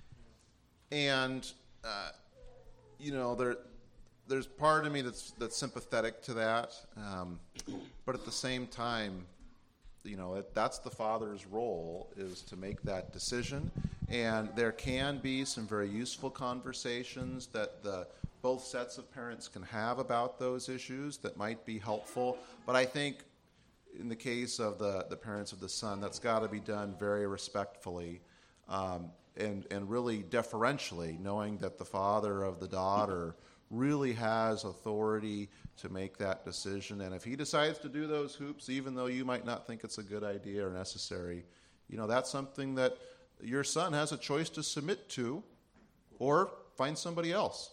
[SPEAKER 1] And, uh, you know, there, there's part of me that's, that's sympathetic to that. Um, but at the same time, you know, it, that's the father's role, is to make that decision. And there can be some very useful conversations that the both sets of parents can have about those issues that might be helpful. But I think in the case of the, the parents of the son, that's got to be done very respectfully um, and, and really deferentially, knowing that the father of the daughter really has authority to make that decision. And if he decides to do those hoops, even though you might not think it's a good idea or necessary, you know, that's something that your son has a choice to submit to or find somebody else.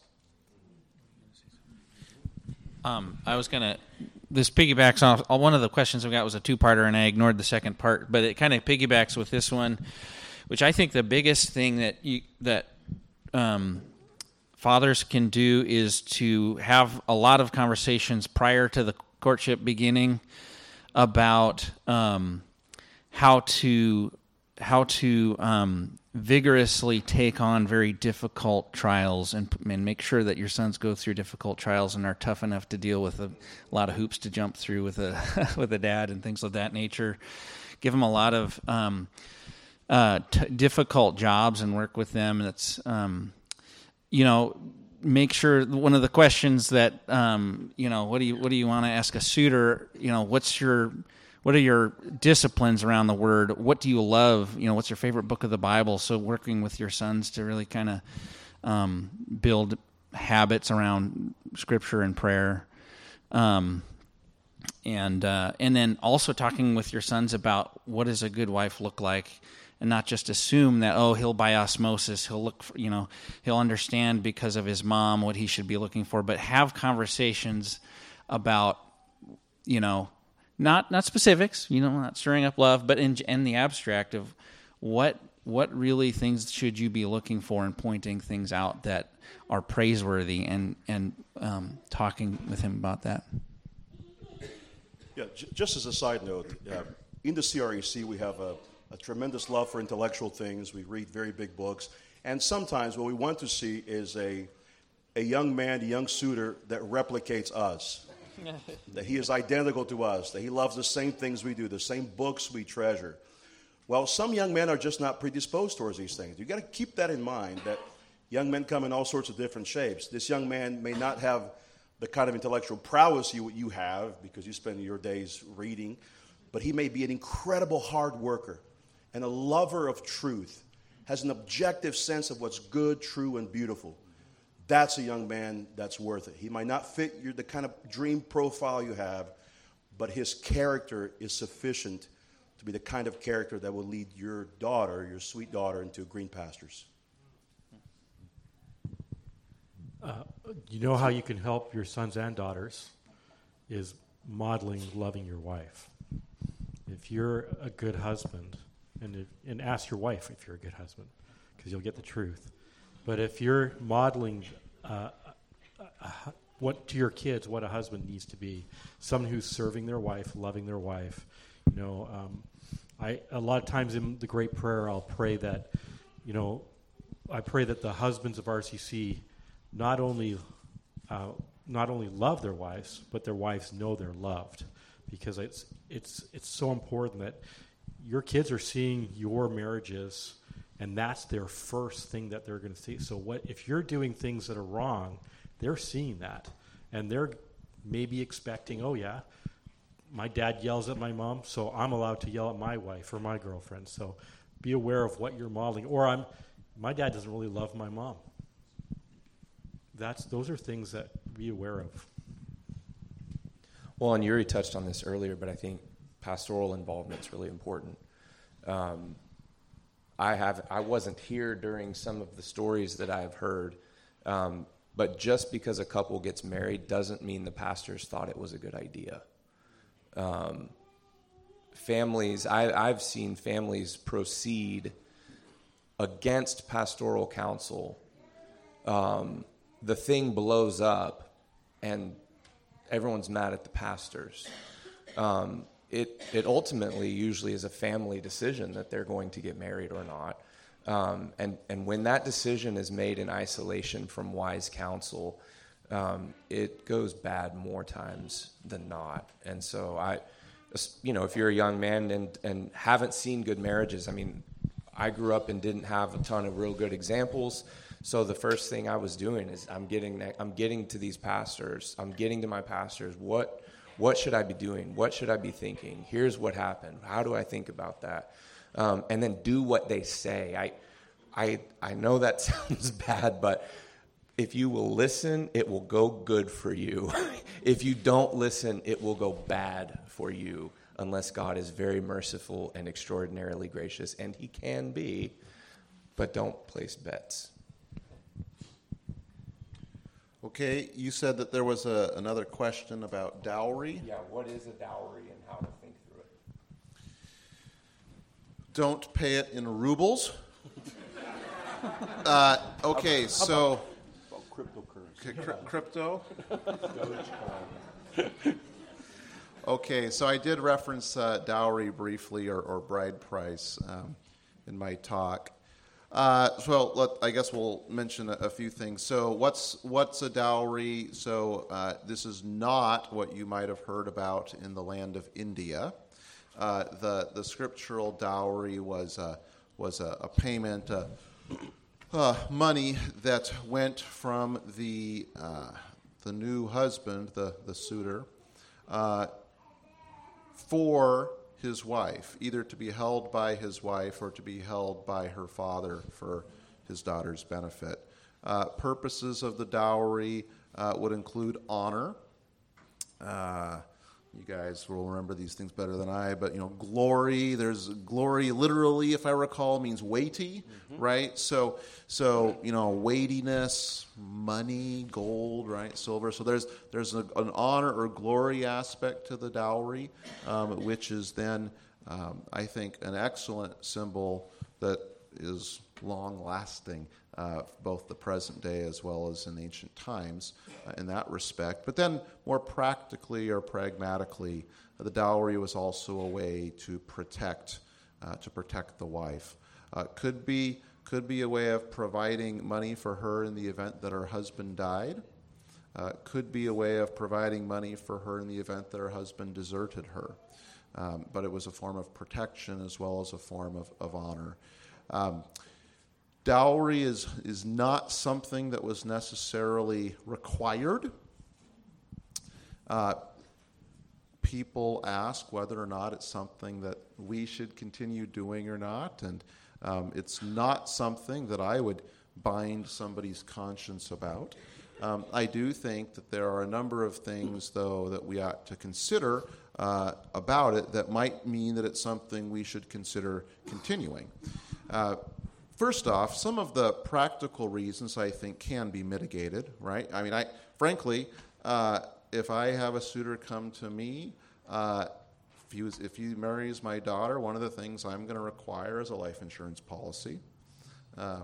[SPEAKER 2] Um, I was going to, this piggybacks off, one of the questions we got was a two-parter, and I ignored the second part, but it kind of piggybacks with this one, which I think the biggest thing that you, that um, fathers can do is to have a lot of conversations prior to the courtship beginning about um, how to how to um, vigorously take on very difficult trials and, and make sure that your sons go through difficult trials and are tough enough to deal with a, a lot of hoops to jump through with a with a dad and things of that nature. Give them a lot of um, uh, t- difficult jobs and work with them. That's um, you know. Make sure one of the questions that um, you know, what do you what do you want to ask a suitor? You know, what's your what are your disciplines around the word? What do you love? You know, what's your favorite book of the Bible? So working with your sons to really kind of um, build habits around Scripture and prayer, um, and uh, and then also talking with your sons about what does a good wife look like. And not just assume that, oh, he'll by osmosis, he'll look for, you know, he'll understand because of his mom what he should be looking for, but have conversations about, you know, not not specifics, you know, not stirring up love, but in, in the abstract of what what really things should you be looking for and pointing things out that are praiseworthy and, and um, talking with him about that.
[SPEAKER 3] Yeah, j- just as a side note, uh, in the C R E C we have a a tremendous love for intellectual things. We read very big books. And sometimes what we want to see is a, a young man, a young suitor that replicates us, that he is identical to us, that he loves the same things we do, the same books we treasure. Well, some young men are just not predisposed towards these things. You've got to keep that in mind, that young men come in all sorts of different shapes. This young man may not have the kind of intellectual prowess you, you have because you spend your days reading, but he may be an incredible hard worker and a lover of truth, has an objective sense of what's good, true, and beautiful. That's a young man that's worth it. He might not fit your, the kind of dream profile you have, but his character is sufficient to be the kind of character that will lead your daughter, your sweet daughter, into green pastures.
[SPEAKER 5] Uh, you know how you can help your sons and daughters is modeling loving your wife. If you're a good husband, and, if, and ask your wife if you're a good husband, because you'll get the truth. But if you're modeling uh, uh, uh, what to your kids what a husband needs to be, someone who's serving their wife, loving their wife, you know, um, I a lot of times in the great prayer I'll pray that, you know, I pray that the husbands of R C C not only uh, not only love their wives, but their wives know they're loved, because it's it's it's so important that your kids are seeing your marriages, and that's their first thing that they're going to see. So what if you're doing things that are wrong, they're seeing that, and they're maybe expecting, oh yeah, my dad yells at my mom, so I'm allowed to yell at my wife or my girlfriend. So be aware of what you're modeling. Or I'm, my dad doesn't really love my mom. That's those are things that be aware of.
[SPEAKER 8] Well, and Yuri touched on this earlier, but I think pastoral involvement is really important. Um, I have I wasn't here during some of the stories that I've heard, um, but just because a couple gets married doesn't mean the pastors thought it was a good idea. Um, families, I, I've seen families proceed against pastoral counsel. Um, the thing blows up, and everyone's mad at the pastors. Um, it it ultimately usually is a family decision that they're going to get married or not. Um, and, and when that decision is made in isolation from wise counsel, um, it goes bad more times than not. And so I, you know, if you're a young man and, and haven't seen good marriages, I mean, I grew up and didn't have a ton of real good examples. So the first thing I was doing is I'm getting I'm getting to these pastors. I'm getting to my pastors. What what should I be doing? What should I be thinking? Here's what happened. How do I think about that? Um, and then do what they say. I I I know that sounds bad, but if you will listen, it will go good for you. If you don't listen, it will go bad for you, unless God is very merciful and extraordinarily gracious, and he can be, but don't place bets.
[SPEAKER 1] Okay, you said that there was a, another question about dowry.
[SPEAKER 8] Yeah, what is a dowry and how to think through it?
[SPEAKER 1] Don't pay it in rubles. uh, okay, so...
[SPEAKER 3] Cryptocurrency.
[SPEAKER 1] C- cri- crypto? Okay, so I did reference uh, dowry briefly, or, or bride price, um, in my talk. Uh, so let, I guess we'll mention a, a few things. So what's what's a dowry? So uh, this is not what you might have heard about in the land of India. Uh, the the scriptural dowry was a, was a, a payment, uh, uh, money that went from the uh, the new husband, the the suitor, uh, for his wife, either to be held by his wife or to be held by her father for his daughter's benefit. Uh, purposes of the dowry uh, would include honor. Uh, you guys will remember these things better than I, but, you know, glory. There's glory, literally, if I recall, means weighty, mm-hmm. right? So, so you know, weightiness, money, gold, right, silver. So there's there's a, an honor or glory aspect to the dowry, um, which is then, um, I think, an excellent symbol that is long-lasting, uh, both the present day as well as in ancient times uh, in that respect. But then more practically or pragmatically, uh, the dowry was also a way to protect uh, to protect the wife. Uh, could be could be a way of providing money for her in the event that her husband died, uh, could be a way of providing money for her in the event that her husband deserted her. Um, but it was a form of protection as well as a form of, of honor. Um, dowry is, is not something that was necessarily required. Uh, people ask whether or not it's something that we should continue doing or not, and um, it's not something that I would bind somebody's conscience about. Um, I do think that there are a number of things, though, that we ought to consider uh, about it that might mean that it's something we should consider continuing. Uh, first off, some of the practical reasons I think can be mitigated, right? I mean, I frankly, uh, if I have a suitor come to me, uh, if he, was, if he marries my daughter, one of the things I'm going to require is a life insurance policy. Uh,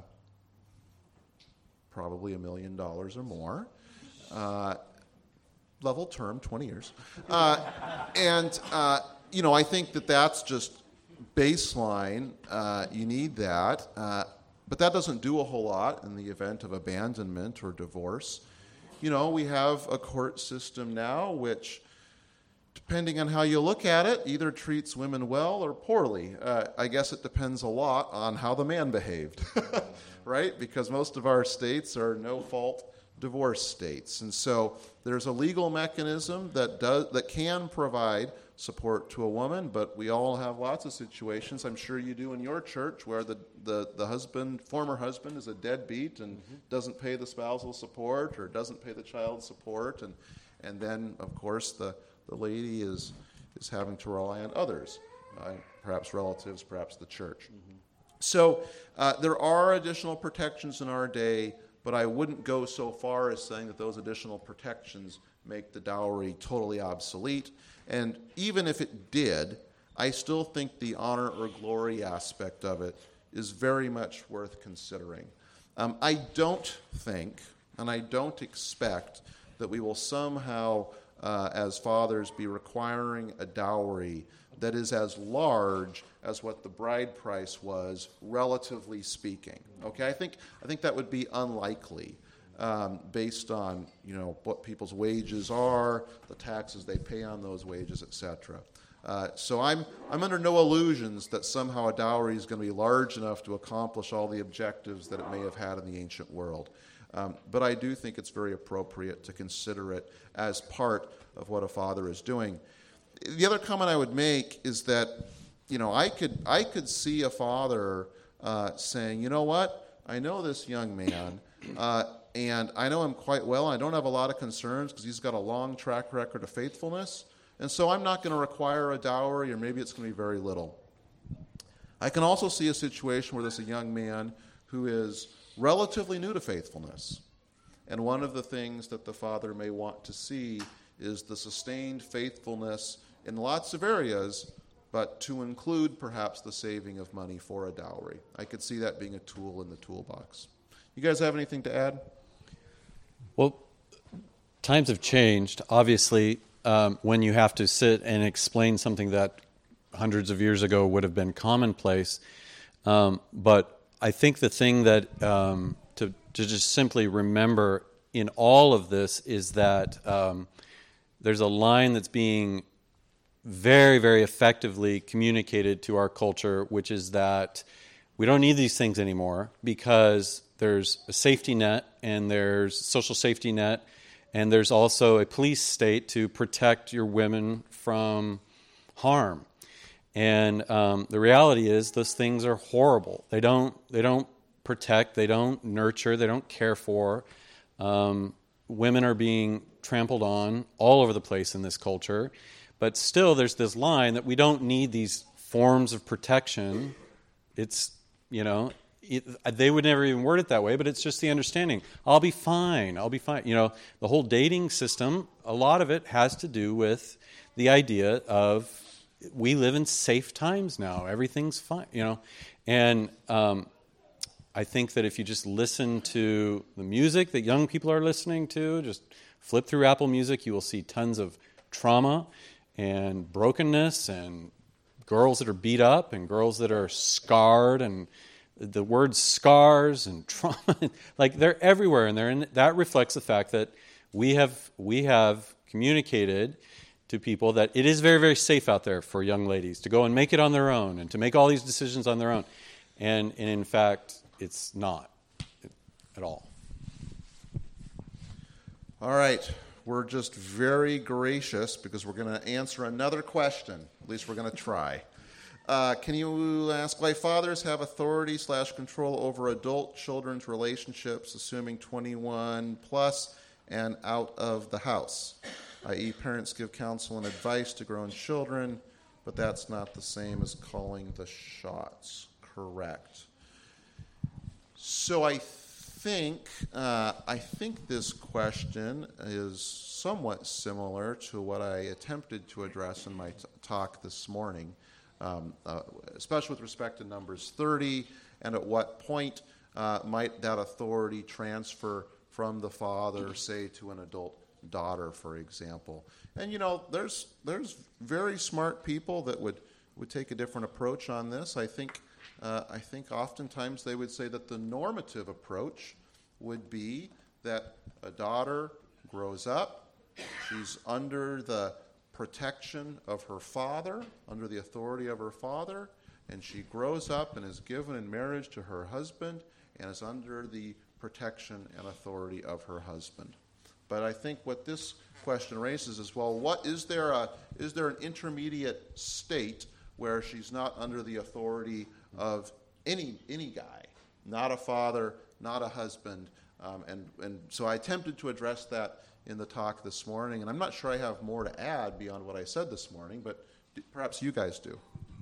[SPEAKER 1] probably a million dollars or more. Uh, level term, twenty years. Uh, and, uh, you know, I think that that's just baseline. Uh, you need that. Uh, but that doesn't do a whole lot in the event of abandonment or divorce. You know, we have a court system now which, depending on how you look at it, either treats women well or poorly. Uh, I guess it depends a lot on how the man behaved, right? Because most of our states are no-fault divorce states. And so there's a legal mechanism that does that can provide support to a woman, but we all have lots of situations, I'm sure you do in your church, where the, the, the husband, former husband is a deadbeat and mm-hmm. doesn't pay the spousal support or doesn't pay the child support. And, and then, of course, the The lady is is having to rely on others, uh, perhaps relatives, perhaps the church. Mm-hmm. So uh, there are additional protections in our day, but I wouldn't go so far as saying that those additional protections make the dowry totally obsolete. And even if it did, I still think the honor or glory aspect of it is very much worth considering. Um, I don't think, and I don't expect, that we will somehow Uh, as fathers, be requiring a dowry that is as large as what the bride price was, relatively speaking. Okay, I think I think that would be unlikely, um, based on you know what people's wages are, the taxes they pay on those wages, et cetera. Uh, so I'm I'm under no illusions that somehow a dowry is going to be large enough to accomplish all the objectives that it may have had in the ancient world. Um, but I do think it's very appropriate to consider it as part of what a father is doing. The other comment I would make is that, you know, I could I could see a father uh, saying, you know what, I know this young man, uh, and I know him quite well. I don't have a lot of concerns because he's got a long track record of faithfulness, and so I'm not going to require a dowry, or maybe it's going to be very little. I can also see a situation where there's a young man who is relatively new to faithfulness. And one of the things that the father may want to see is the sustained faithfulness in lots of areas, but to include perhaps the saving of money for a dowry. I could see that being a tool in the toolbox. You guys have anything to add?
[SPEAKER 6] Well, times have changed. Obviously, um, when you have to sit and explain something that hundreds of years ago would have been commonplace, um, but I think the thing that um, to, to just simply remember in all of this is that um, there's a line that's being very, very effectively communicated to our culture, which is that we don't need these things anymore because there's a safety net and there's social safety net and there's also a police state to protect your women from harm. And um, the reality is, those things are horrible. They don't. They don't protect. They don't nurture. They don't care for. Um, women are being trampled on all over the place in this culture, but still, there's this line that we don't need these forms of protection. It's you know, it, they would never even word it that way, but it's just the understanding. I'll be fine. I'll be fine. You know, the whole dating system. A lot of it has to do with the idea of, we live in safe times now. Everything's fine, you know. And um, I think that if you just listen to the music that young people are listening to, just flip through Apple Music, you will see tons of trauma and brokenness and girls that are beat up and girls that are scarred and the words scars and trauma, like they're everywhere, and they're in, that reflects the fact that we have we have communicated to people that it is very, very safe out there for young ladies to go and make it on their own and to make all these decisions on their own. And, and in fact, it's not at all.
[SPEAKER 1] All right. We're just very gracious because we're going to answer another question. At least we're going to try. Uh, can you ask why fathers have authority slash control over adult children's relationships, assuming twenty-one plus and out of the house? that is, parents give counsel and advice to grown children, but that's not the same as calling the shots. Correct. So I think uh, I think this question is somewhat similar to what I attempted to address in my t- talk this morning, um, uh, especially with respect to Numbers thirty, and at what point uh, might that authority transfer from the father, say, to an adult daughter, for example. And, you know, there's there's very smart people that would, would take a different approach on this. I think uh, I think oftentimes they would say that the normative approach would be that a daughter grows up, she's under the protection of her father, under the authority of her father, and she grows up and is given in marriage to her husband and is under the protection and authority of her husband. But I think what this question raises is, well, what is there a is there an intermediate state where she's not under the authority of any any guy, not a father, not a husband, um, and and so I attempted to address that in the talk this morning, and I'm not sure I have more to add beyond what I said this morning, but perhaps you guys do.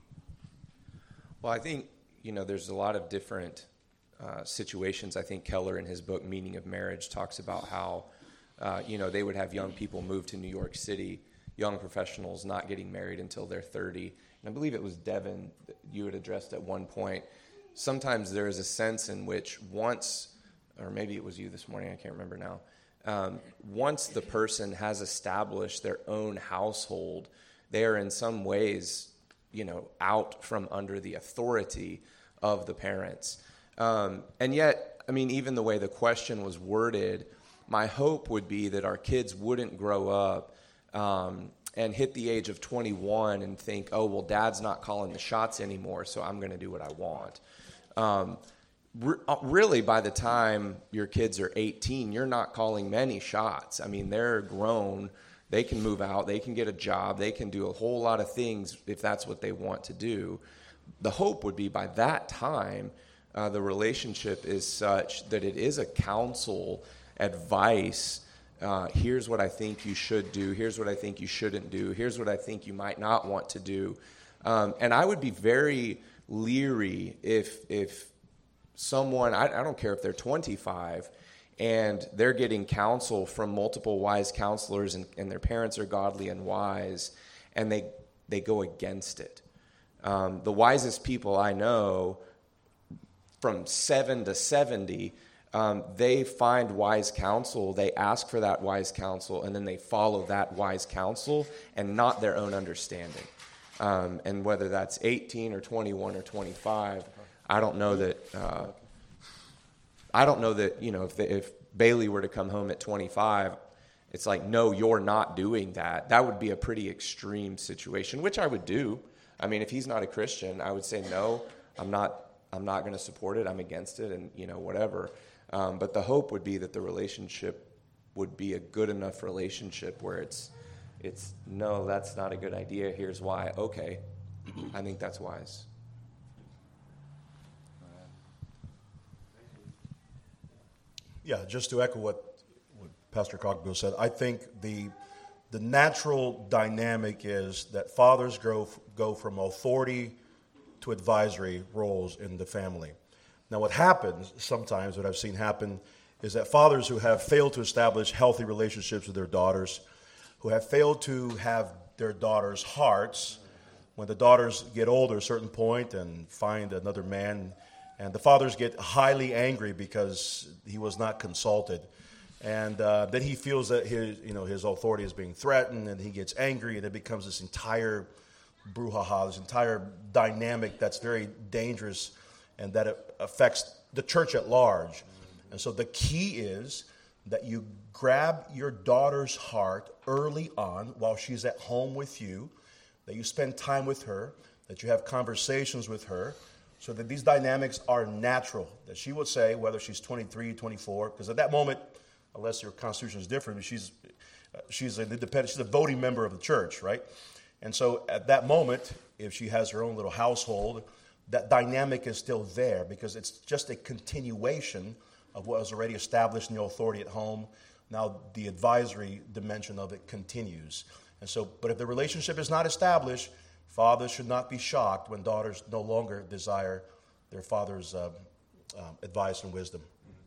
[SPEAKER 8] Well, I think, you know, there's a lot of different uh, situations. I think Keller in his book Meaning of Marriage talks about how Uh, you know, they would have young people move to New York City, young professionals not getting married until they're thirty. And I believe it was Devin that you had addressed at one point. Sometimes there is a sense in which once, or maybe it was you this morning, I can't remember now, um, once the person has established their own household, they are in some ways, you know, out from under the authority of the parents. Um, and yet, I mean, even the way the question was worded, my hope would be that our kids wouldn't grow up um, and hit the age of twenty-one and think, oh, well, dad's not calling the shots anymore, so I'm going to do what I want. Um, re- really, by the time your kids are eighteen, you're not calling many shots. I mean, they're grown. They can move out. They can get a job. They can do a whole lot of things if that's what they want to do. The hope would be by that time, uh, the relationship is such that it is a counsel advice. Uh, here's what I think you should do. Here's what I think you shouldn't do. Here's what I think you might not want to do. Um, and I would be very leery if if someone, I, I don't care if they're twenty-five, and they're getting counsel from multiple wise counselors, and, and their parents are godly and wise, and they they go against it. Um, the wisest people I know, from seven to seventy, Um, they find wise counsel, they ask for that wise counsel, and then they follow that wise counsel and not their own understanding. Um, and whether that's eighteen or twenty-one or twenty-five, I don't know that, uh, I don't know that, you know, if, the, if Bailey were to come home at twenty-five, it's like, no, you're not doing that. That would be a pretty extreme situation, which I would do. I mean, if he's not a Christian, I would say, no, I'm not, I'm not going to support it. I'm against it, and, you know, whatever. Um, but the hope would be that the relationship would be a good enough relationship where it's, it's no, that's not a good idea. Here's why. Okay, I think that's wise.
[SPEAKER 3] Yeah, just to echo what, what Pastor Cogbill said, I think the the natural dynamic is that fathers go go from authority to advisory roles in the family. Now, what happens sometimes, what I've seen happen, is that fathers who have failed to establish healthy relationships with their daughters, who have failed to have their daughters' hearts, when the daughters get older at a certain point and find another man, and the fathers get highly angry because he was not consulted. And uh, then he feels that his, you know, his authority is being threatened, and he gets angry, and it becomes this entire brouhaha, this entire dynamic that's very dangerous and that it affects the church at large. And so the key is that you grab your daughter's heart early on while she's at home with you, that you spend time with her, that you have conversations with her, so that these dynamics are natural, that she will say, whether she's twenty-three, twenty-four, because at that moment, unless your constitution is different, she's she's an independent, she's a voting member of the church, right? And so at that moment, if she has her own little household, that dynamic is still there because it's just a continuation of what was already established in the authority at home. Now the advisory dimension of it continues. And so, but if the relationship is not established, fathers should not be shocked when daughters no longer desire their father's uh, uh, advice and wisdom.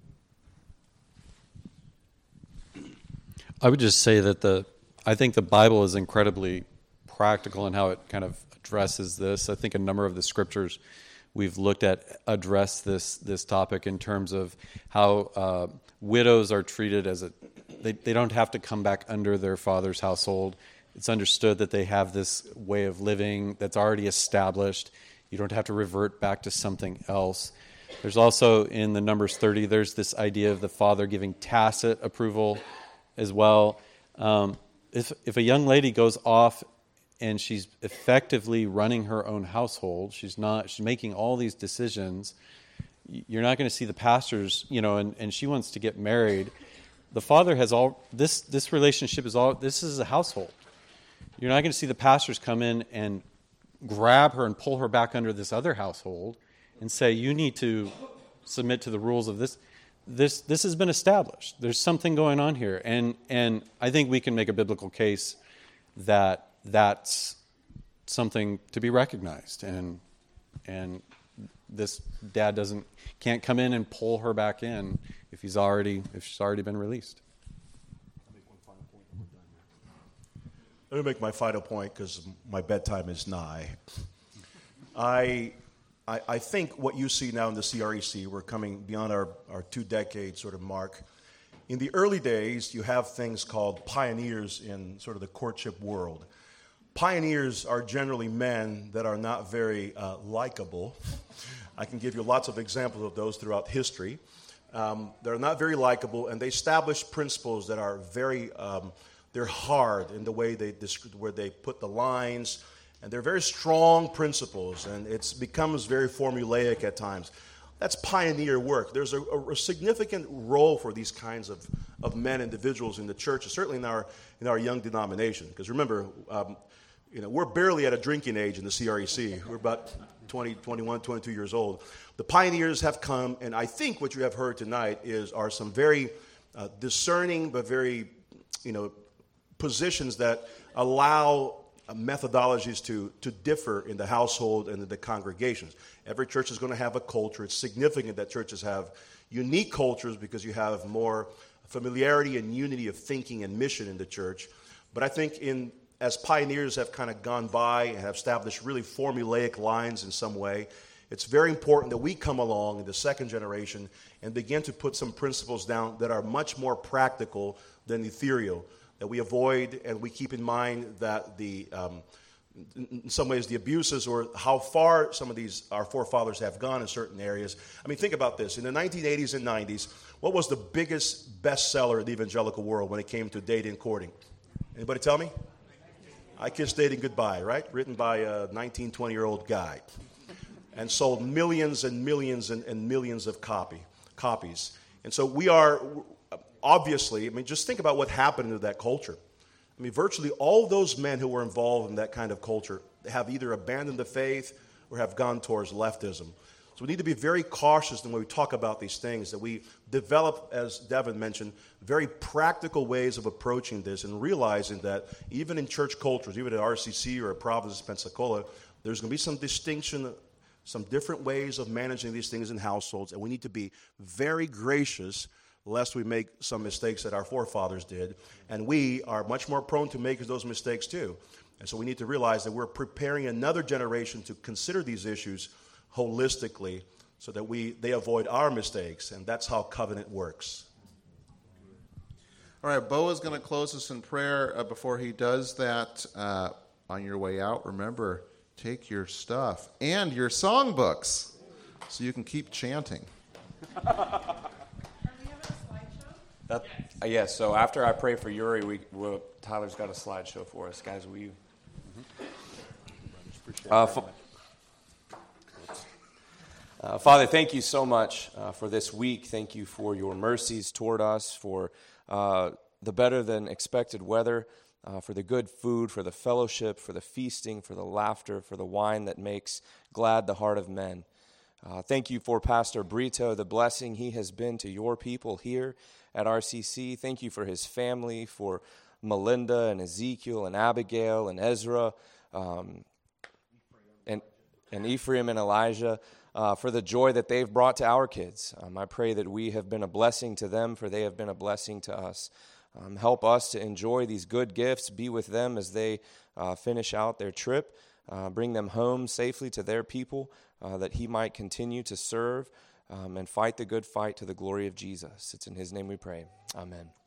[SPEAKER 6] I would just say that the I think the Bible is incredibly practical in how it kind of addresses this. I think a number of the scriptures we've looked at address this this topic in terms of how uh, widows are treated as a they, they don't have to come back under their father's household. It's understood that they have this way of living that's already established. You don't have to revert back to something else. There's also in the Numbers thirty, there's this idea of the father giving tacit approval as well. Um, if if a young lady goes off and she's effectively running her own household, she's not she's making all these decisions, you're not going to see the pastors, you know, and, and she wants to get married. The father has all this this relationship is all this is a household. You're not going to see the pastors come in and grab her and pull her back under this other household and say, you need to submit to the rules of this. This this has been established. There's something going on here. And and I think we can make a biblical case that that's something to be recognized. And and this dad doesn't can't come in and pull her back in if he's already if she's already been released.
[SPEAKER 3] Let me make my final point because my bedtime is nigh. I, I I think what you see now in the C R E C, we're coming beyond our, our two-decade sort of mark. In the early days, you have things called pioneers in sort of the courtship world. Pioneers are generally men that are not very uh, likable. I can give you lots of examples of those throughout history. Um, they're not very likable, and they establish principles that are very... Um, They're hard in the way they where they put the lines, and they're very strong principles, and it becomes very formulaic at times. That's pioneer work. There's a, a significant role for these kinds of, of men, individuals in the church, certainly in our in our young denomination. Because remember, um, you know, we're barely at a drinking age in the C R E C. We're about twenty, twenty-one, twenty-two years old. The pioneers have come, and I think what you have heard tonight is are some very uh, discerning but very, you know, positions that allow methodologies to, to differ in the household and in the congregations. Every church is going to have a culture. It's significant that churches have unique cultures because you have more familiarity and unity of thinking and mission in the church. But I think in as pioneers have kind of gone by and have established really formulaic lines in some way, it's very important that we come along in the second generation and begin to put some principles down that are much more practical than ethereal. That we avoid and we keep in mind that the, um, in some ways, the abuses or how far some of these, our forefathers have gone in certain areas. I mean, think about this. In the nineteen eighties and nineties, what was the biggest bestseller in the evangelical world when it came to dating and courting? Anybody tell me? I Kissed Dating Goodbye, right? Written by a nineteen, twenty-year-old guy. And sold millions and millions and, and millions of copy copies. And so we are... Obviously, I mean, just think about what happened to that culture. I mean, virtually all those men who were involved in that kind of culture have either abandoned the faith or have gone towards leftism. So we need to be very cautious when we talk about these things, that we develop, as Devin mentioned, very practical ways of approaching this and realizing that even in church cultures, even at R C C or at Providence, Pensacola, there's going to be some distinction, some different ways of managing these things in households, and we need to be very gracious lest we make some mistakes that our forefathers did. And we are much more prone to make those mistakes too. And so we need to realize that we're preparing another generation to consider these issues holistically so that we they avoid our mistakes. And that's how covenant works.
[SPEAKER 1] All right, Bo is going to close us in prayer. Uh, before he does that, uh, on your way out, remember, take your stuff and your songbooks. so you can keep chanting.
[SPEAKER 8] That, uh, yes, so after I pray for Yuri, we, we'll, Tyler's got a slideshow for us. Guys, will you? Mm-hmm. Uh, fa- uh, Father, thank you so much uh, for this week. Thank you for your mercies toward us, for uh, the better than expected weather, uh, for the good food, for the fellowship, for the feasting, for the laughter, for the wine that makes glad the heart of men. Uh, thank you for Pastor Brito, the blessing he has been to your people here at R C C. Thank you for his family, for Melinda and Ezekiel and Abigail and Ezra um, and, and Ephraim and Elijah, uh, for the joy that they've brought to our kids. Um, I pray that we have been a blessing to them, for they have been a blessing to us. Um, help us to enjoy these good gifts, be with them as they uh, finish out their trip, uh, bring them home safely to their people, uh, that he might continue to serve um, and fight the good fight to the glory of Jesus. It's in his name we pray. Amen.